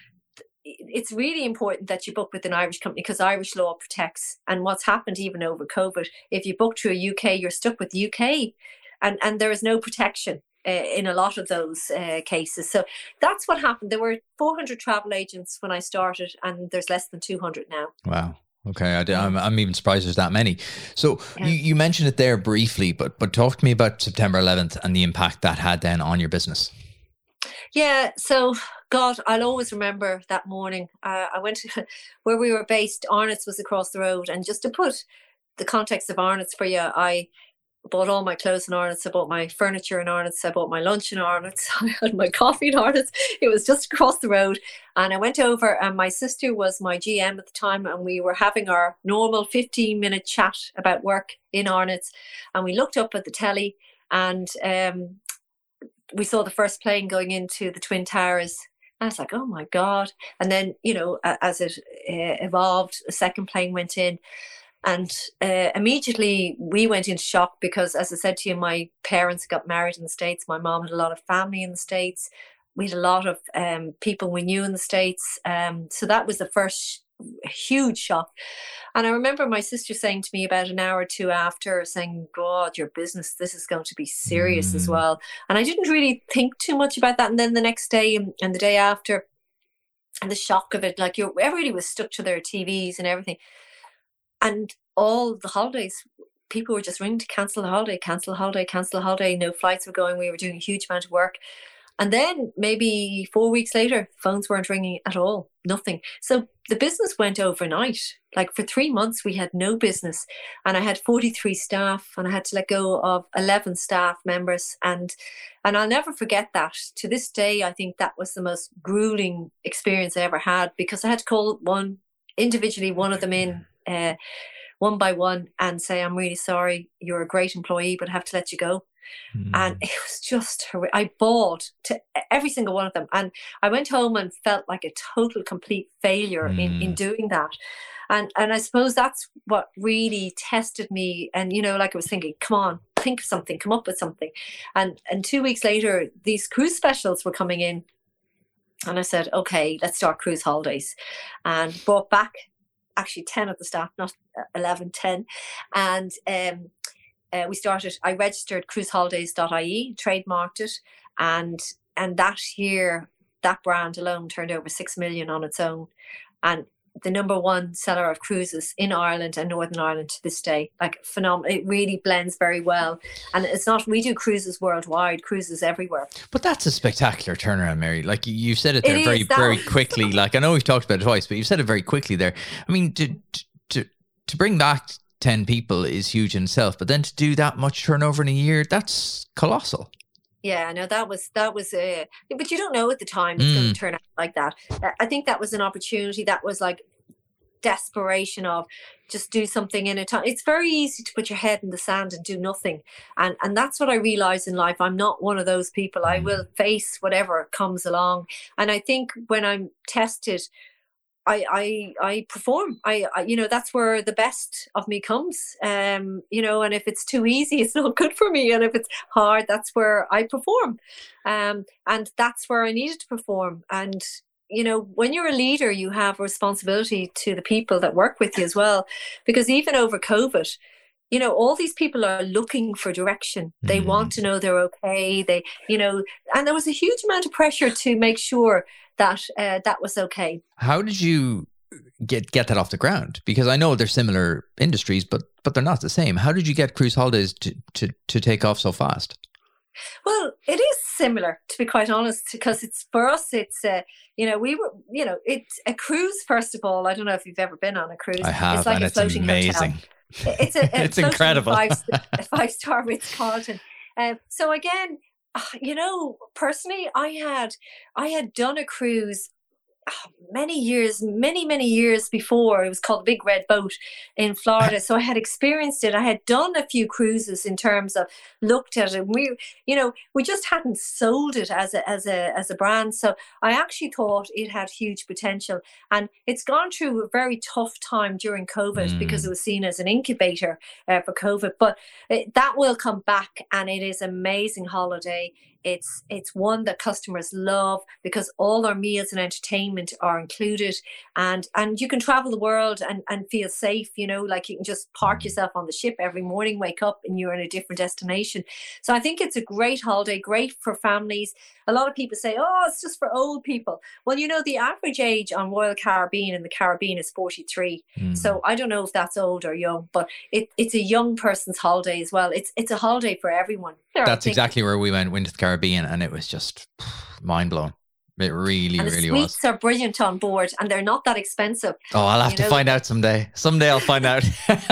it's really important that you book with an Irish company, because Irish law protects. And what's happened even over COVID, if you book through a U K, you're stuck with the U K, and, and there is no protection uh, in a lot of those uh, cases. So that's what happened. There were four hundred travel agents when I started, and there's less than two hundred now. Wow. Okay. I, I'm, I'm even surprised there's that many. So Yeah. you, you mentioned it there briefly, but but talk to me about September eleventh and the impact that had then on your business. Yeah, so God, I'll always remember that morning. Uh, I went to where we were based. Arnott's was across the road, and just to put the context of Arnott's for you, I bought all my clothes in Arnott's. I bought my furniture in Arnott's. I bought my lunch in Arnott's. I had my coffee in Arnott's. It was just across the road, and I went over. And my sister was my G M at the time, and we were having our normal fifteen minute chat about work in Arnott's, and we looked up at the telly, and um, we saw the first plane going into the Twin Towers. I was like, oh my God. And then, you know, as it uh, evolved, a second plane went in. And uh, immediately we went into shock because, as I said to you, my parents got married in the States. My mom had a lot of family in the States. We had a lot of um, people we knew in the States. Um, so that was the first huge shock. And I remember my sister saying to me about an hour or two after, saying, God, your business, this is going to be serious mm. as well. And I didn't really think too much about that. And then the next day and, and the day after, and the shock of it, like you're, everybody was stuck to their T Vs and everything. And all the holidays, people were just ringing to cancel the holiday, cancel the holiday, cancel the holiday. No flights were going. We were doing a huge amount of work. And then maybe four weeks later, phones weren't ringing at all, nothing. So the business went overnight. Like for three months, we had no business. And I had forty-three staff and I had to let go of eleven staff members. And and I'll never forget that. To this day, I think that was the most grueling experience I ever had, because I had to call one individually, one of them in uh, one by one and say, I'm really sorry, you're a great employee, but I have to let you go. Mm. And it was just, I bawled to every single one of them. And I went home and felt like a total, complete failure mm. in, in doing that. And and I suppose that's what really tested me. And, you know, like I was thinking, come on, think of something, come up with something. And and two weeks later, these cruise specials were coming in. And I said, okay, let's start Cruise Holidays. And brought back actually ten of the staff, not eleven, ten. And um Uh, we started, I registered cruise holidays dot I E, trademarked it, and and that year, that brand alone turned over six million on its own, and the number one seller of cruises in Ireland and Northern Ireland to this day. Like phenomenal. It really blends very well. And it's not, we do cruises worldwide, cruises everywhere. But that's a spectacular turnaround, Mary. Like you said it there it very, is, very quickly. Like I know we've talked about it twice, but you said it very quickly there. I mean, to to to bring back ten people is huge in itself, but then to do that much turnover in a year, that's colossal. Yeah, no, that was, that was, uh, but you don't know at the time it's mm. going to turn out like that. I think that was an opportunity. That was like desperation of just do something in a time. It's very easy to put your head in the sand and do nothing. And and that's what I realized in life. I'm not one of those people. I will face whatever comes along. And I think when I'm tested, I, I I perform. I, I you know that's where the best of me comes. Um, you know, and if it's too easy, it's not good for me. And if it's hard, that's where I perform. Um, and that's where I needed to perform. And you know, when you're a leader, you have a responsibility to the people that work with you as well. Because even over COVID, you know, all these people are looking for direction. They mm. want to know they're okay. They, you know, and there was a huge amount of pressure to make sure that uh, that was okay. How did you get get that off the ground? Because I know they're similar industries, but but they're not the same. How did you get Cruise Holidays to to, to take off so fast? Well, it is similar, to be quite honest, because it's for us, it's, uh, you know, we were, you know, it's a cruise, first of all. I don't know if you've ever been on a cruise. I have, it's like and a it's floating amazing. Hotel. It's a, a it's incredible. Five, a five-star Ritz-Carlton. Uh, so again, you know, personally, I had, I had done a cruise many years, many, many years before. It was called Big Red Boat in Florida. So I had experienced it. I had done a few cruises in terms of looked at it. We, you know, we just hadn't sold it as a, as a, as a brand. So I actually thought it had huge potential, and it's gone through a very tough time during COVID mm. because it was seen as an incubator uh, for COVID, but it, that will come back, and it is an amazing holiday. It's it's one that customers love because all our meals and entertainment are included, and and you can travel the world and and feel safe. You know, like you can just park yourself on the ship every morning, wake up, and you're in a different destination. So I think it's a great holiday, great for families. A lot of people say, "Oh, it's just for old people." Well, you know, the average age on Royal Caribbean in the Caribbean is forty-three. Mm. So I don't know if that's old or young, but it, it's a young person's holiday as well. It's it's a holiday for everyone. There, that's exactly where we went, went to the Caribbean, and it was just mind blowing. It really, and the really sweets was. are brilliant on board, and they're not that expensive. Oh, I'll have to know? find out someday. Someday I'll find out.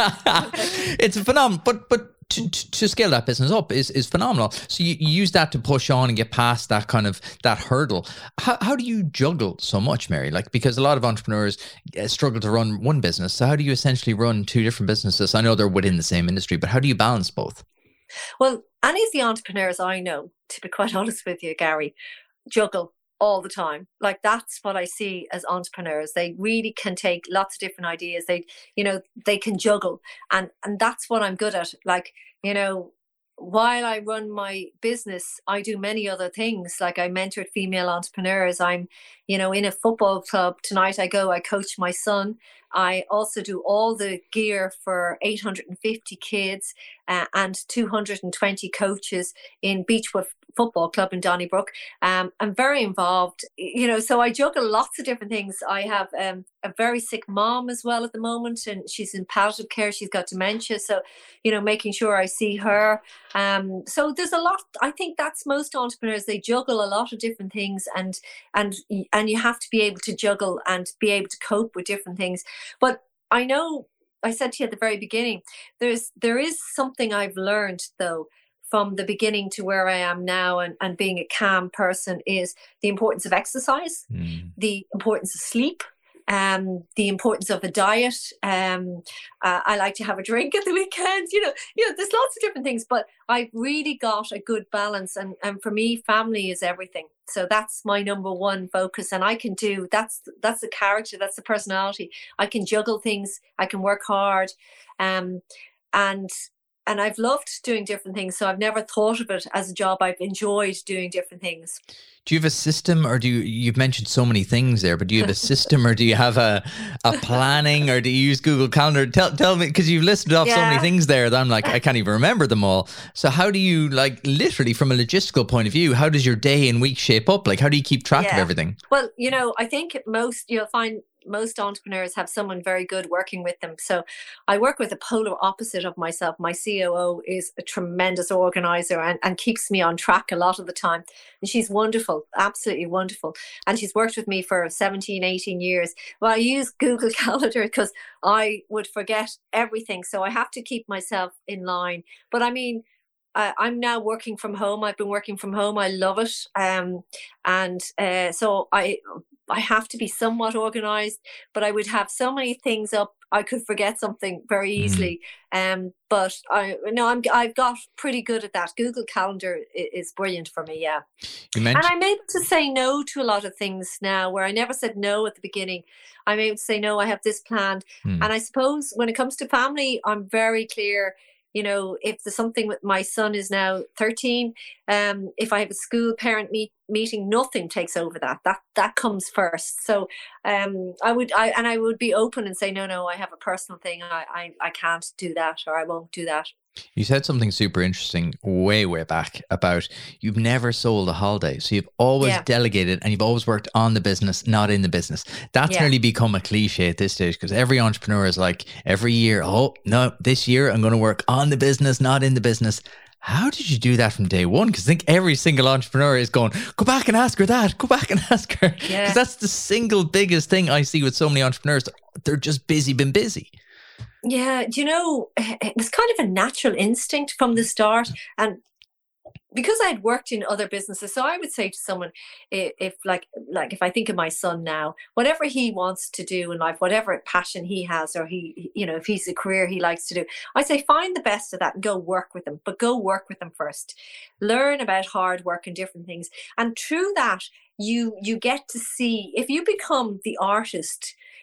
It's phenomenal, but but to, to, to scale that business up is is phenomenal. So you, you use that to push on and get past that kind of that hurdle. How how do you juggle so much, Mary? Like, because a lot of entrepreneurs struggle to run one business. So how do you essentially run two different businesses? I know they're within the same industry, but how do you balance both? Well, any of the entrepreneurs I know, to be quite honest with you, Gary, juggle all the time. Like, that's what I see as entrepreneurs. They really can take lots of different ideas. They, you know, they can juggle. And, and that's what I'm good at. Like, you know, while I run my business, I do many other things. Like, I mentored female entrepreneurs. I'm, you know, in a football club. Tonight I go, I coach my son. I also do all the gear for eight hundred fifty kids uh, and two hundred twenty coaches in Beechwood Football Club in Donnybrook. Um, I'm very involved, you know, so I juggle lots of different things. I have um, a very sick mom as well at the moment, and she's in palliative care. She's got dementia. So, you know, making sure I see her. Um, so there's a lot. I think that's most entrepreneurs. They juggle a lot of different things, and and and you have to be able to juggle and be able to cope with different things. But I know I said to you at the very beginning, there's there is something I've learned, though, from the beginning to where I am now, and, and being a calm person, is the importance of exercise, mm. the importance of sleep, um, the importance of a diet. Um, uh, I like to have a drink at the weekend. You know, you know, there's lots of different things, but I've really got a good balance. And, and for me, family is everything. So that's my number one focus. And I can do, that's, that's the character, that's the personality. I can juggle things. I can work hard. Um, and, And I've loved doing different things. So I've never thought of it as a job. I've enjoyed doing different things. Do you have a system, or do you, you've mentioned so many things there, but do you have a system, or do you have a, a planning, or do you use Google Calendar? Tell, tell me, because you've listed off yeah. so many things there that I'm like, I can't even remember them all. So how do you, like, literally from a logistical point of view, how does your day and week shape up? Like, how do you keep track yeah. of everything? Well, you know, I think most, you'll find most entrepreneurs have someone very good working with them. So I work with a polar opposite of myself. My C O O is a tremendous organizer and, and keeps me on track a lot of the time. And she's wonderful, absolutely wonderful. And she's worked with me for seventeen, eighteen years. Well, I use Google Calendar because I would forget everything. So I have to keep myself in line. But I mean, Uh, I'm now working from home. I've been working from home. I love it. Um, and uh, so I I have to be somewhat organized, but I would have so many things up. I could forget something very easily. Mm. Um, but I no, I'm I've got pretty good at that. Google Calendar is, is brilliant for me. Yeah. You mentioned- and I'm able to say no to a lot of things now, where I never said no at the beginning. I'm able to say no. I have this planned. Mm. And I suppose when it comes to family, I'm very clear. You know, if there's something with my son is now thirteen, um, if I have a school parent meet, meeting, nothing takes over that. That that comes first. So um, I would, I and I would be open and say, no, no, I have a personal thing. I, I, I can't do that, or I won't do that. You said something super interesting way, way back about you've never sold a holiday. So you've always yeah. delegated, and you've always worked on the business, not in the business. That's yeah. nearly become a cliche at this stage, because every entrepreneur is like, every year, oh, no, this year I'm going to work on the business, not in the business. How did you do that from day one? Because I think every single entrepreneur is going, go back and ask her that, go back and ask her. Because yeah. that's the single biggest thing I see with so many entrepreneurs. They're just busy, been busy. Yeah, do you know, it was kind of a natural instinct from the start. And because I had worked in other businesses, so I would say to someone, if like, like if I think of my son now, whatever he wants to do in life, whatever passion he has, or he, you know, if he's a career he likes to do, I say, find the best of that and go work with them, but go work with them first. Learn about hard work and different things. And through that, you, you get to see, if you become the artist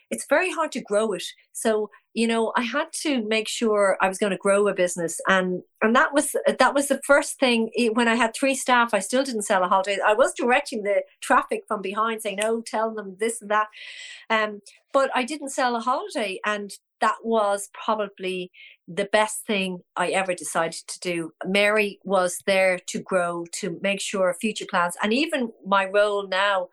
it's very hard to grow it. So, you know, I had to make sure I was going to grow a business. And and that was that was the first thing. When I had three staff, I still didn't sell a holiday. I was directing the traffic from behind, saying, no, tell them this and that. Um, but I didn't sell a holiday. And that was probably the best thing I ever decided to do. Mary was there to grow, to make sure future plans. And even my role now,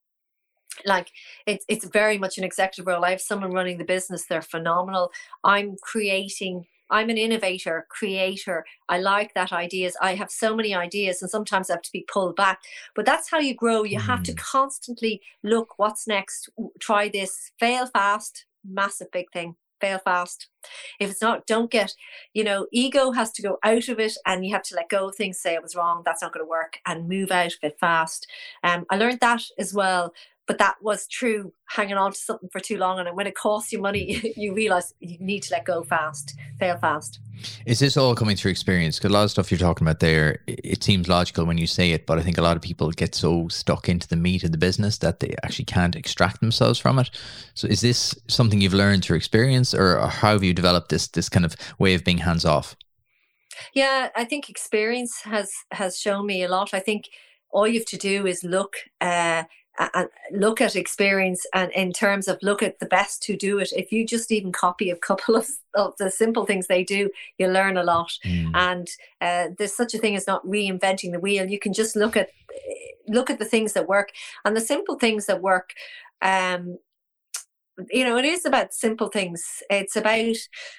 like it's it's very much an executive role. I have someone running the business. They're phenomenal. I'm creating, I'm an innovator, creator. I like that ideas. I have so many ideas and sometimes I have to be pulled back. But that's how you grow. You mm. have to constantly look, what's next? Try this, fail fast, massive big thing. Fail fast. If it's not, don't get, you know, ego has to go out of it and you have to let go of things, say it was wrong, that's not going to work, and move out of it fast. Um, I learned that as well, but that was true, hanging on to something for too long. And when it costs you money, you realize you need to let go fast, fail fast. Is this all coming through experience? Because a lot of stuff you're talking about there, it seems logical when you say it, but I think a lot of people get so stuck into the meat of the business that they actually can't extract themselves from it. So is this something you've learned through experience, or how have you developed this this kind of way of being hands off? Yeah, I think experience has has shown me a lot. I think all you have to do is look uh and look at experience, and in terms of look at the best who do it. If you just even copy a couple of, of the simple things they do, you learn a lot. Mm. And uh, there's such a thing as not reinventing the wheel. You can just look at look at the things that work, and the simple things that work. Um, you know, it is about simple things. It's about,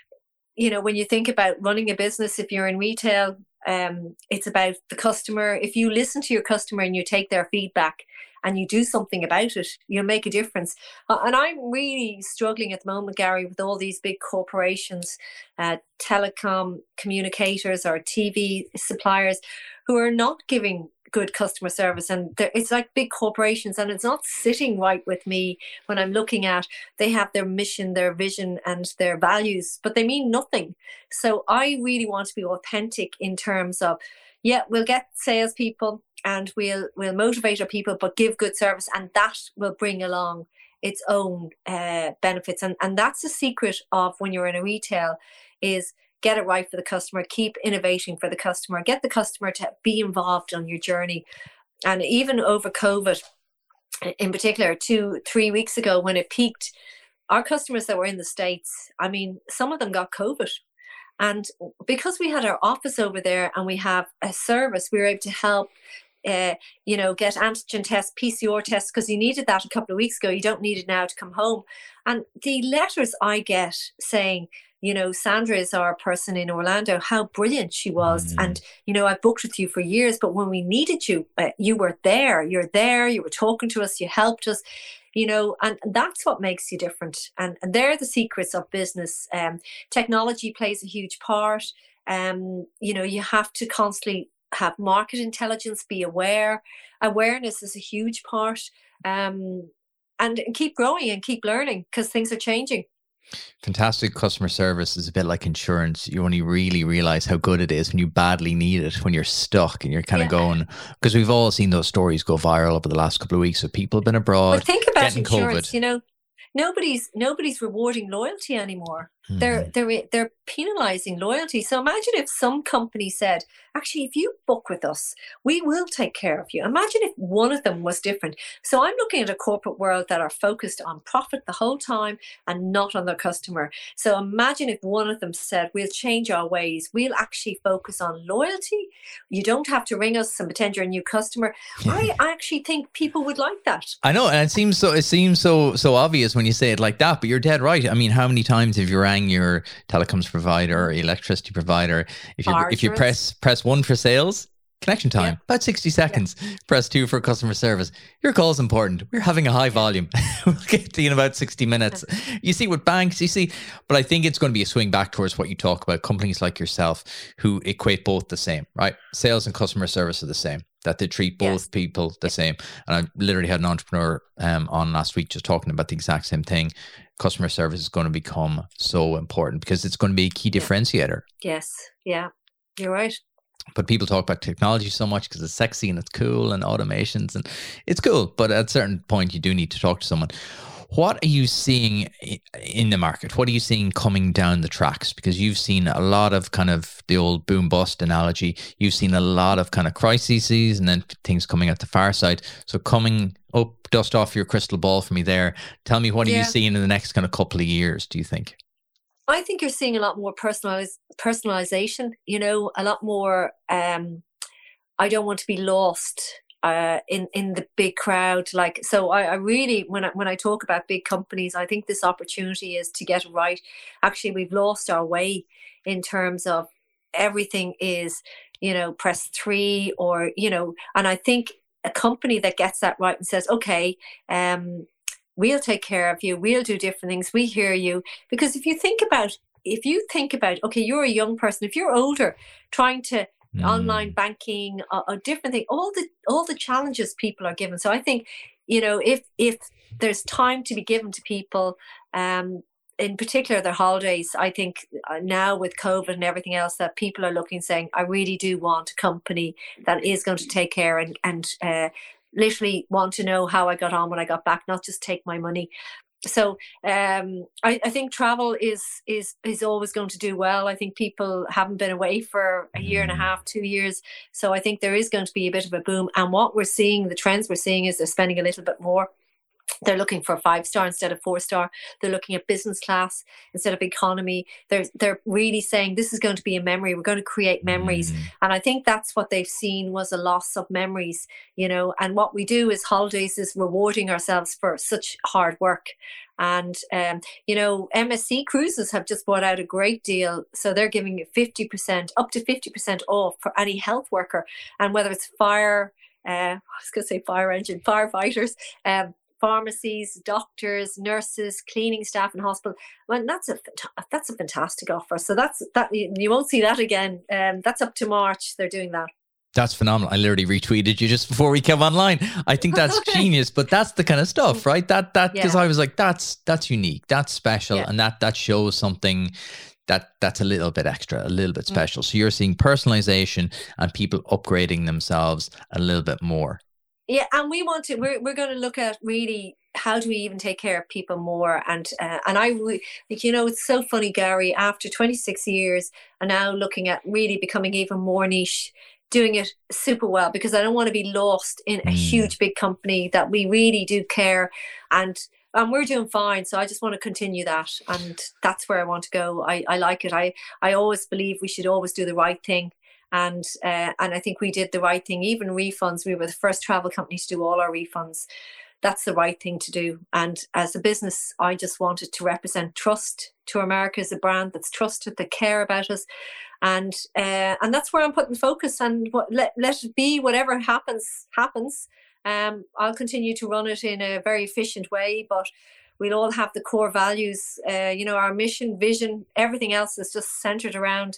you know, when you think about running a business, if you're in retail, um, it's about the customer. If you listen to your customer and you take their feedback and you do something about it, you'll make a difference. Uh, and I'm really struggling at the moment, Gary, with all these big corporations, uh, telecom communicators or T V suppliers who are not giving good customer service. And it's like big corporations, and it's not sitting right with me when I'm looking at, they have their mission, their vision and their values, but they mean nothing. So I really want to be authentic in terms of, yeah, we'll get salespeople and we'll we'll motivate our people, but give good service, and that will bring along its own uh, benefits. And and that's the secret of when you're in a retail, is get it right for the customer, keep innovating for the customer, get the customer to be involved on your journey. And even over COVID, in particular, two, three weeks ago when it peaked, our customers that were in the States, I mean, some of them got COVID. And because we had our office over there and we have a service, we were able to help Uh, you know, get antigen tests, P C R tests, because you needed that a couple of weeks ago. You don't need it now to come home. And the letters I get saying, you know, Sandra is our person in Orlando, how brilliant she was. Mm. And, you know, I've booked with you for years, but when we needed you, uh, you were there. You're there. You were talking to us. You helped us. You know, and that's what makes you different. And, and they're the secrets of business. Um, technology plays a huge part. Um, you know, you have to constantly have market intelligence, be aware. Awareness is a huge part. Um, and keep growing and keep learning, because things are changing. Fantastic customer service is a bit like insurance. You only really realize how good it is when you badly need it, when you're stuck and you're kind yeah. of going, because we've all seen those stories go viral over the last couple of weeks of people have been abroad. But think about getting insurance, COVID. You know, nobody's nobody's rewarding loyalty anymore. Mm-hmm. They're they're they're penalizing loyalty. So imagine if some company said, actually, if you book with us, we will take care of you. Imagine if one of them was different. So I'm looking at a corporate world that are focused on profit the whole time and not on their customer. So imagine if one of them said, we'll change our ways. We'll actually focus on loyalty. You don't have to ring us and pretend you're a new customer. I actually think people would like that. I know. And it seems so, it seems so, so obvious when you say it like that, but you're dead right. I mean, how many times have you rang your telecoms provider or electricity provider, if you Bar if you insurance. press press one for sales, connection time, yeah. about sixty seconds. Yeah. Press two for customer service. Your call's important. We're having a high volume. We'll get to you in about sixty minutes. You see with banks, you see, but I think it's going to be a swing back towards what you talk about. Companies like yourself who equate both the same, right? Sales and customer service are the same, that they treat both yes. people the same. And I literally had an entrepreneur um, on last week just talking about the exact same thing. Customer service is going to become so important because it's going to be a key differentiator. Yes. Yeah, you're right. But people talk about technology so much because it's sexy and it's cool and automations and it's cool. But at a certain point, you do need to talk to someone. What are you seeing in the market? What are you seeing coming down the tracks? Because you've seen a lot of kind of the old boom bust analogy. You've seen a lot of kind of crises and then things coming at the far side. So coming up, dust off your crystal ball for me there. Tell me, what are yeah. you seeing in the next kind of couple of years, do you think? I think you're seeing a lot more personaliz- personalization, you know, a lot more, um, I don't want to be lost uh, in, in the big crowd. Like, so I, I really, when I, when I talk about big companies, I think this opportunity is to get it right. Actually, we've lost our way in terms of everything is, you know, press three or, you know, and I think a company that gets that right and says, okay, um, we'll take care of you. We'll do different things. We hear you. Because if you think about, if you think about, okay, you're a young person, if you're older, trying to mm. online banking, a uh, uh, different thing, all the all the challenges people are given. So I think, you know, if if there's time to be given to people, um, in particular their holidays, I think now with COVID and everything else, that people are looking, saying, I really do want a company that is going to take care and and uh, literally want to know how I got on when I got back, not just take my money. So um, I, I think travel is is is always going to do well. I think people haven't been away for a year and a half, two years. So I think there is going to be a bit of a boom. And what we're seeing, the trends we're seeing is they're spending a little bit more. They're looking for five star instead of four star. They're looking at business class instead of economy. They're they're really saying this is going to be a memory. We're going to create memories. Mm. And I think that's what they've seen was a loss of memories, you know. And what we do is holidays is rewarding ourselves for such hard work. And, um, you know, M S C Cruises have just bought out a great deal. So they're giving you fifty percent, up to fifty percent off for any health worker. And whether it's fire, uh, I was going to say fire engine, firefighters, um, pharmacies, doctors, nurses, cleaning staff in hospital. Well, that's a that's a fantastic offer. So that's that you won't see that again. Um, that's up to March. They're doing that. That's phenomenal. I literally retweeted you just before we came online. I think that's genius, but that's the kind of stuff, right? That that because yeah. I was like, that's that's unique, that's special, yeah. and that that shows something that that's a little bit extra, a little bit special. Mm. So you're seeing personalization and people upgrading themselves a little bit more. Yeah, and we want to. We're we're going to look at really how do we even take care of people more, and uh, and I like you know it's so funny, Gary. After twenty-six years, and now looking at really becoming even more niche, doing it super well because I don't want to be lost in a mm. huge big company that we really do care, and and we're doing fine. So I just want to continue that, and that's where I want to go. I I like it. I I always believe we should always do the right thing. And uh, and I think we did the right thing. Even refunds, we were the first travel company to do all our refunds. That's the right thing to do. And as a business, I just wanted to represent trust. Tour America as a brand that's trusted, that care about us, and uh, and that's where I'm putting focus. And what, let let it be whatever happens happens. Um, I'll continue to run it in a very efficient way, but we'll all have the core values. Uh, you know, our mission, vision, everything else is just centered around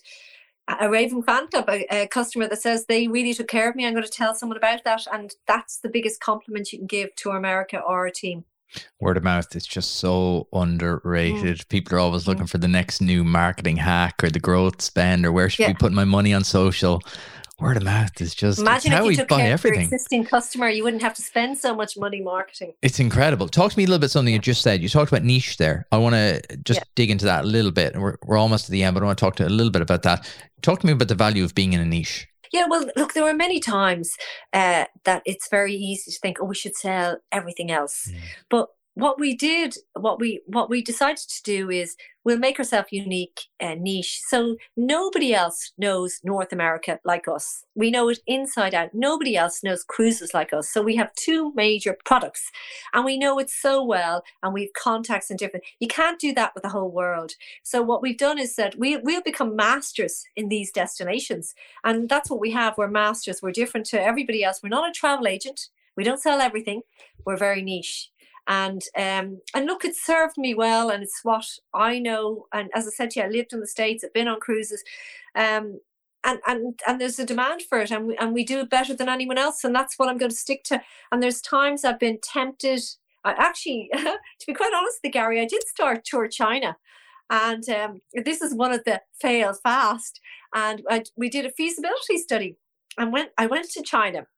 a raving fan club, a, a customer that says they really took care of me. I'm going to tell someone about that. And that's the biggest compliment you can give to America or our team. Word of mouth is just so underrated. Mm. People are always looking mm. for the next new marketing hack or the growth spend or where should yeah. we put my money on social. Word of mouth is just imagine how if you we took buy care everything. of your existing customer, you wouldn't have to spend so much money marketing. It's incredible. Talk to me a little bit something you just said. You talked about niche there. I want to just yeah. dig into that a little bit. And we're we're almost at the end, but I want to talk to a little bit about that. Talk to me about the value of being in a niche. Yeah, well, look, there are many times uh, that it's very easy to think, oh, we should sell everything else. Mm. But what we did, what we what we decided to do is we'll make ourselves unique and niche. So nobody else knows North America like us. We know it inside out. Nobody else knows cruises like us. So we have two major products and we know it so well and we've contacts in different. You can't do that with the whole world. So what we've done is that we, we'll become masters in these destinations. And that's what we have. We're masters. We're different to everybody else. We're not a travel agent. We don't sell everything. We're very niche. And um, and look, it served me well, and it's what I know. And as I said to you, I lived in the States. I've been on cruises, um, and and and there's a demand for it, and we and we do it better than anyone else. And that's what I'm going to stick to. And there's times I've been tempted. I actually, to be quite honest with you, Gary, I did start Tour China, and um, this is one of the fail fast. And I, we did a feasibility study, and went I went to China.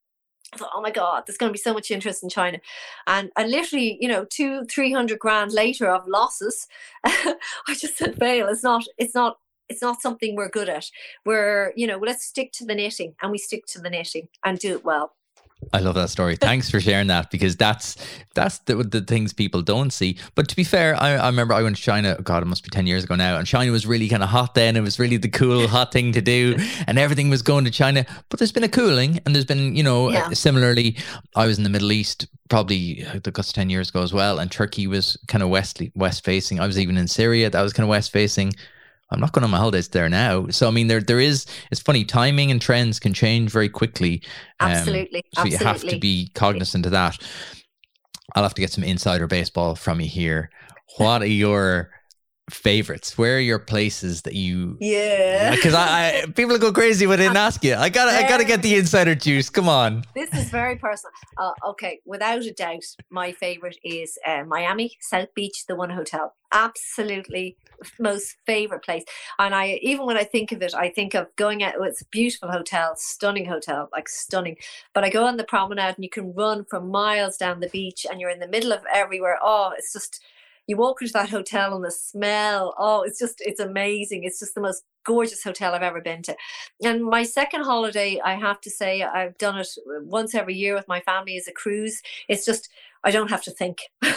I thought, oh my God, there's going to be so much interest in China. And and literally, you know, two, three hundred grand later of losses, I just said, fail. It's not, it's not, it's not something we're good at. We're, you know, let's stick to the knitting, and we stick to the knitting and do it well. I love that story. Thanks for sharing that, because that's that's the, the things people don't see. But to be fair, I, I remember I went to China, oh God, it must be ten years ago now, and China was really kind of hot then. It was really the cool, hot thing to do, and everything was going to China. But there's been a cooling, and there's been, you know, yeah. uh, similarly, I was in the Middle East probably the guts ten years ago as well, and Turkey was kind of west, west facing. I was even in Syria, that was kind of west facing. I'm not going on my holidays there now. So, I mean, there there is, it's funny, timing and trends can change very quickly. Um, absolutely. So absolutely. you have to be cognizant of that. I'll have to get some insider baseball from you here. What are your favorites? Where are your places that you... Yeah. Because I, I people go crazy when they didn't ask you. I gotta, I gotta get the insider juice. Come on. This is very personal. Uh, okay, without a doubt, my favorite is uh, Miami, South Beach, the One Hotel. Absolutely most favorite place. And I, even when I think of it, I think of going out. It's a beautiful hotel, stunning hotel, like stunning. But I go on the promenade, and you can run for miles down the beach, and you're in the middle of everywhere. Oh, it's just, you walk into that hotel and the smell, oh, it's just, it's amazing. It's just the most gorgeous hotel I've ever been to. And my second holiday, I have to say, I've done it once every year with my family, is a cruise. It's just, I don't have to think.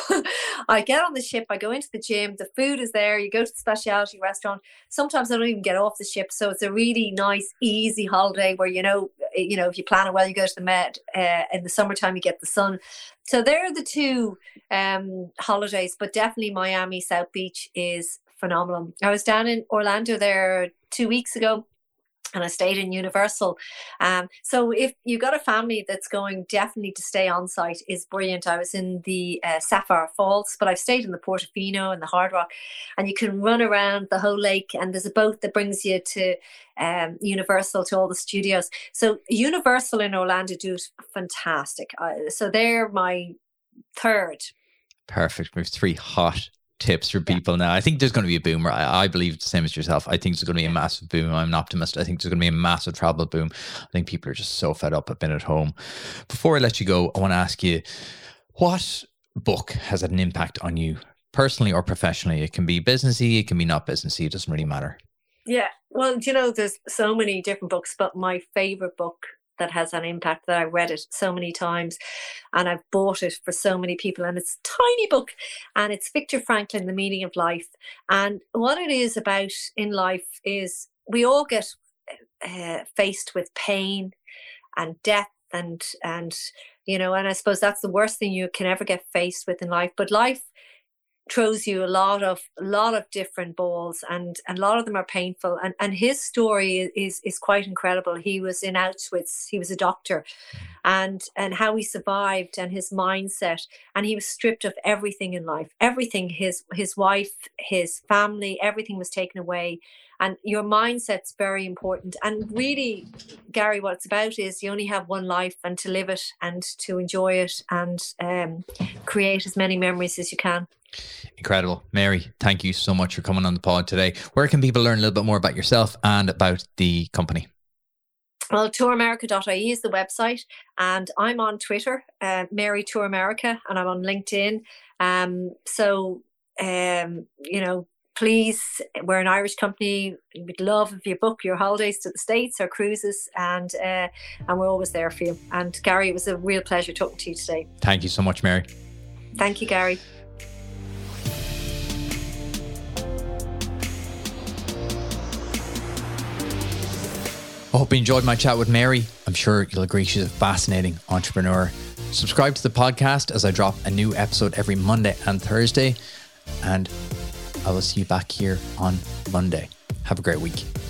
I get on the ship, I go into the gym, the food is there, you go to the specialty restaurant. Sometimes I don't even get off the ship. So it's a really nice, easy holiday where, you know, you know, if you plan it well, you go to the Med. Uh, in the summertime, you get the sun. So they're the two um, holidays, but definitely Miami, South Beach is phenomenal. I was down in Orlando there two weeks ago, and I stayed in Universal. Um, so if you've got a family that's going, definitely to stay on site is brilliant. I was in the uh, Sapphire Falls, but I've stayed in the Portofino and the Hard Rock, and you can run around the whole lake, and there's a boat that brings you to um, Universal, to all the studios. So Universal in Orlando do it fantastic. Uh, so they're my third. Perfect. We have three hot tips for people now. I think there's going to be a boom. I, I believe the same as yourself. I think there's going to be a massive boom. I'm an optimist. I think there's going to be a massive travel boom. I think people are just so fed up of being at home. Before I let you go, I want to ask you, what book has had an impact on you personally or professionally? It can be businessy, it can be not businessy. It doesn't really matter. Yeah. Well, you know, there's so many different books, but my favorite book that has an impact, that I read it so many times and I've bought it for so many people, and it's a tiny book, and it's Viktor Frankl, The Meaning of Life. And what it is about in life is we all get uh, faced with pain and death and and you know, and I suppose that's the worst thing you can ever get faced with in life. But life throws you a lot of a lot of different balls, and, and a lot of them are painful. And and his story is is quite incredible. He was in Auschwitz. He was a doctor, and and how he survived, and his mindset. And he was stripped of everything in life. Everything, his his wife, his family, everything was taken away. And your mindset's very important. And really, Gary, what it's about is you only have one life, and to live it and to enjoy it, and um, create as many memories as you can. Incredible. Mary, thank you so much for coming on the pod today. Where can people learn a little bit more about yourself and about the company? Well, tour america dot I E is the website, and I'm on Twitter, uh, Mary Tour America, and I'm on LinkedIn. Um, so, um, you know, please, we're an Irish company. We'd love if you book your holidays to the States or cruises, and uh, and we're always there for you. And Gary, it was a real pleasure talking to you today. Thank you so much, Mary. Thank you, Gary. I hope you enjoyed my chat with Mary. I'm sure you'll agree she's a fascinating entrepreneur. Subscribe to the podcast as I drop a new episode every Monday and Thursday. And I will see you back here on Monday. Have a great week.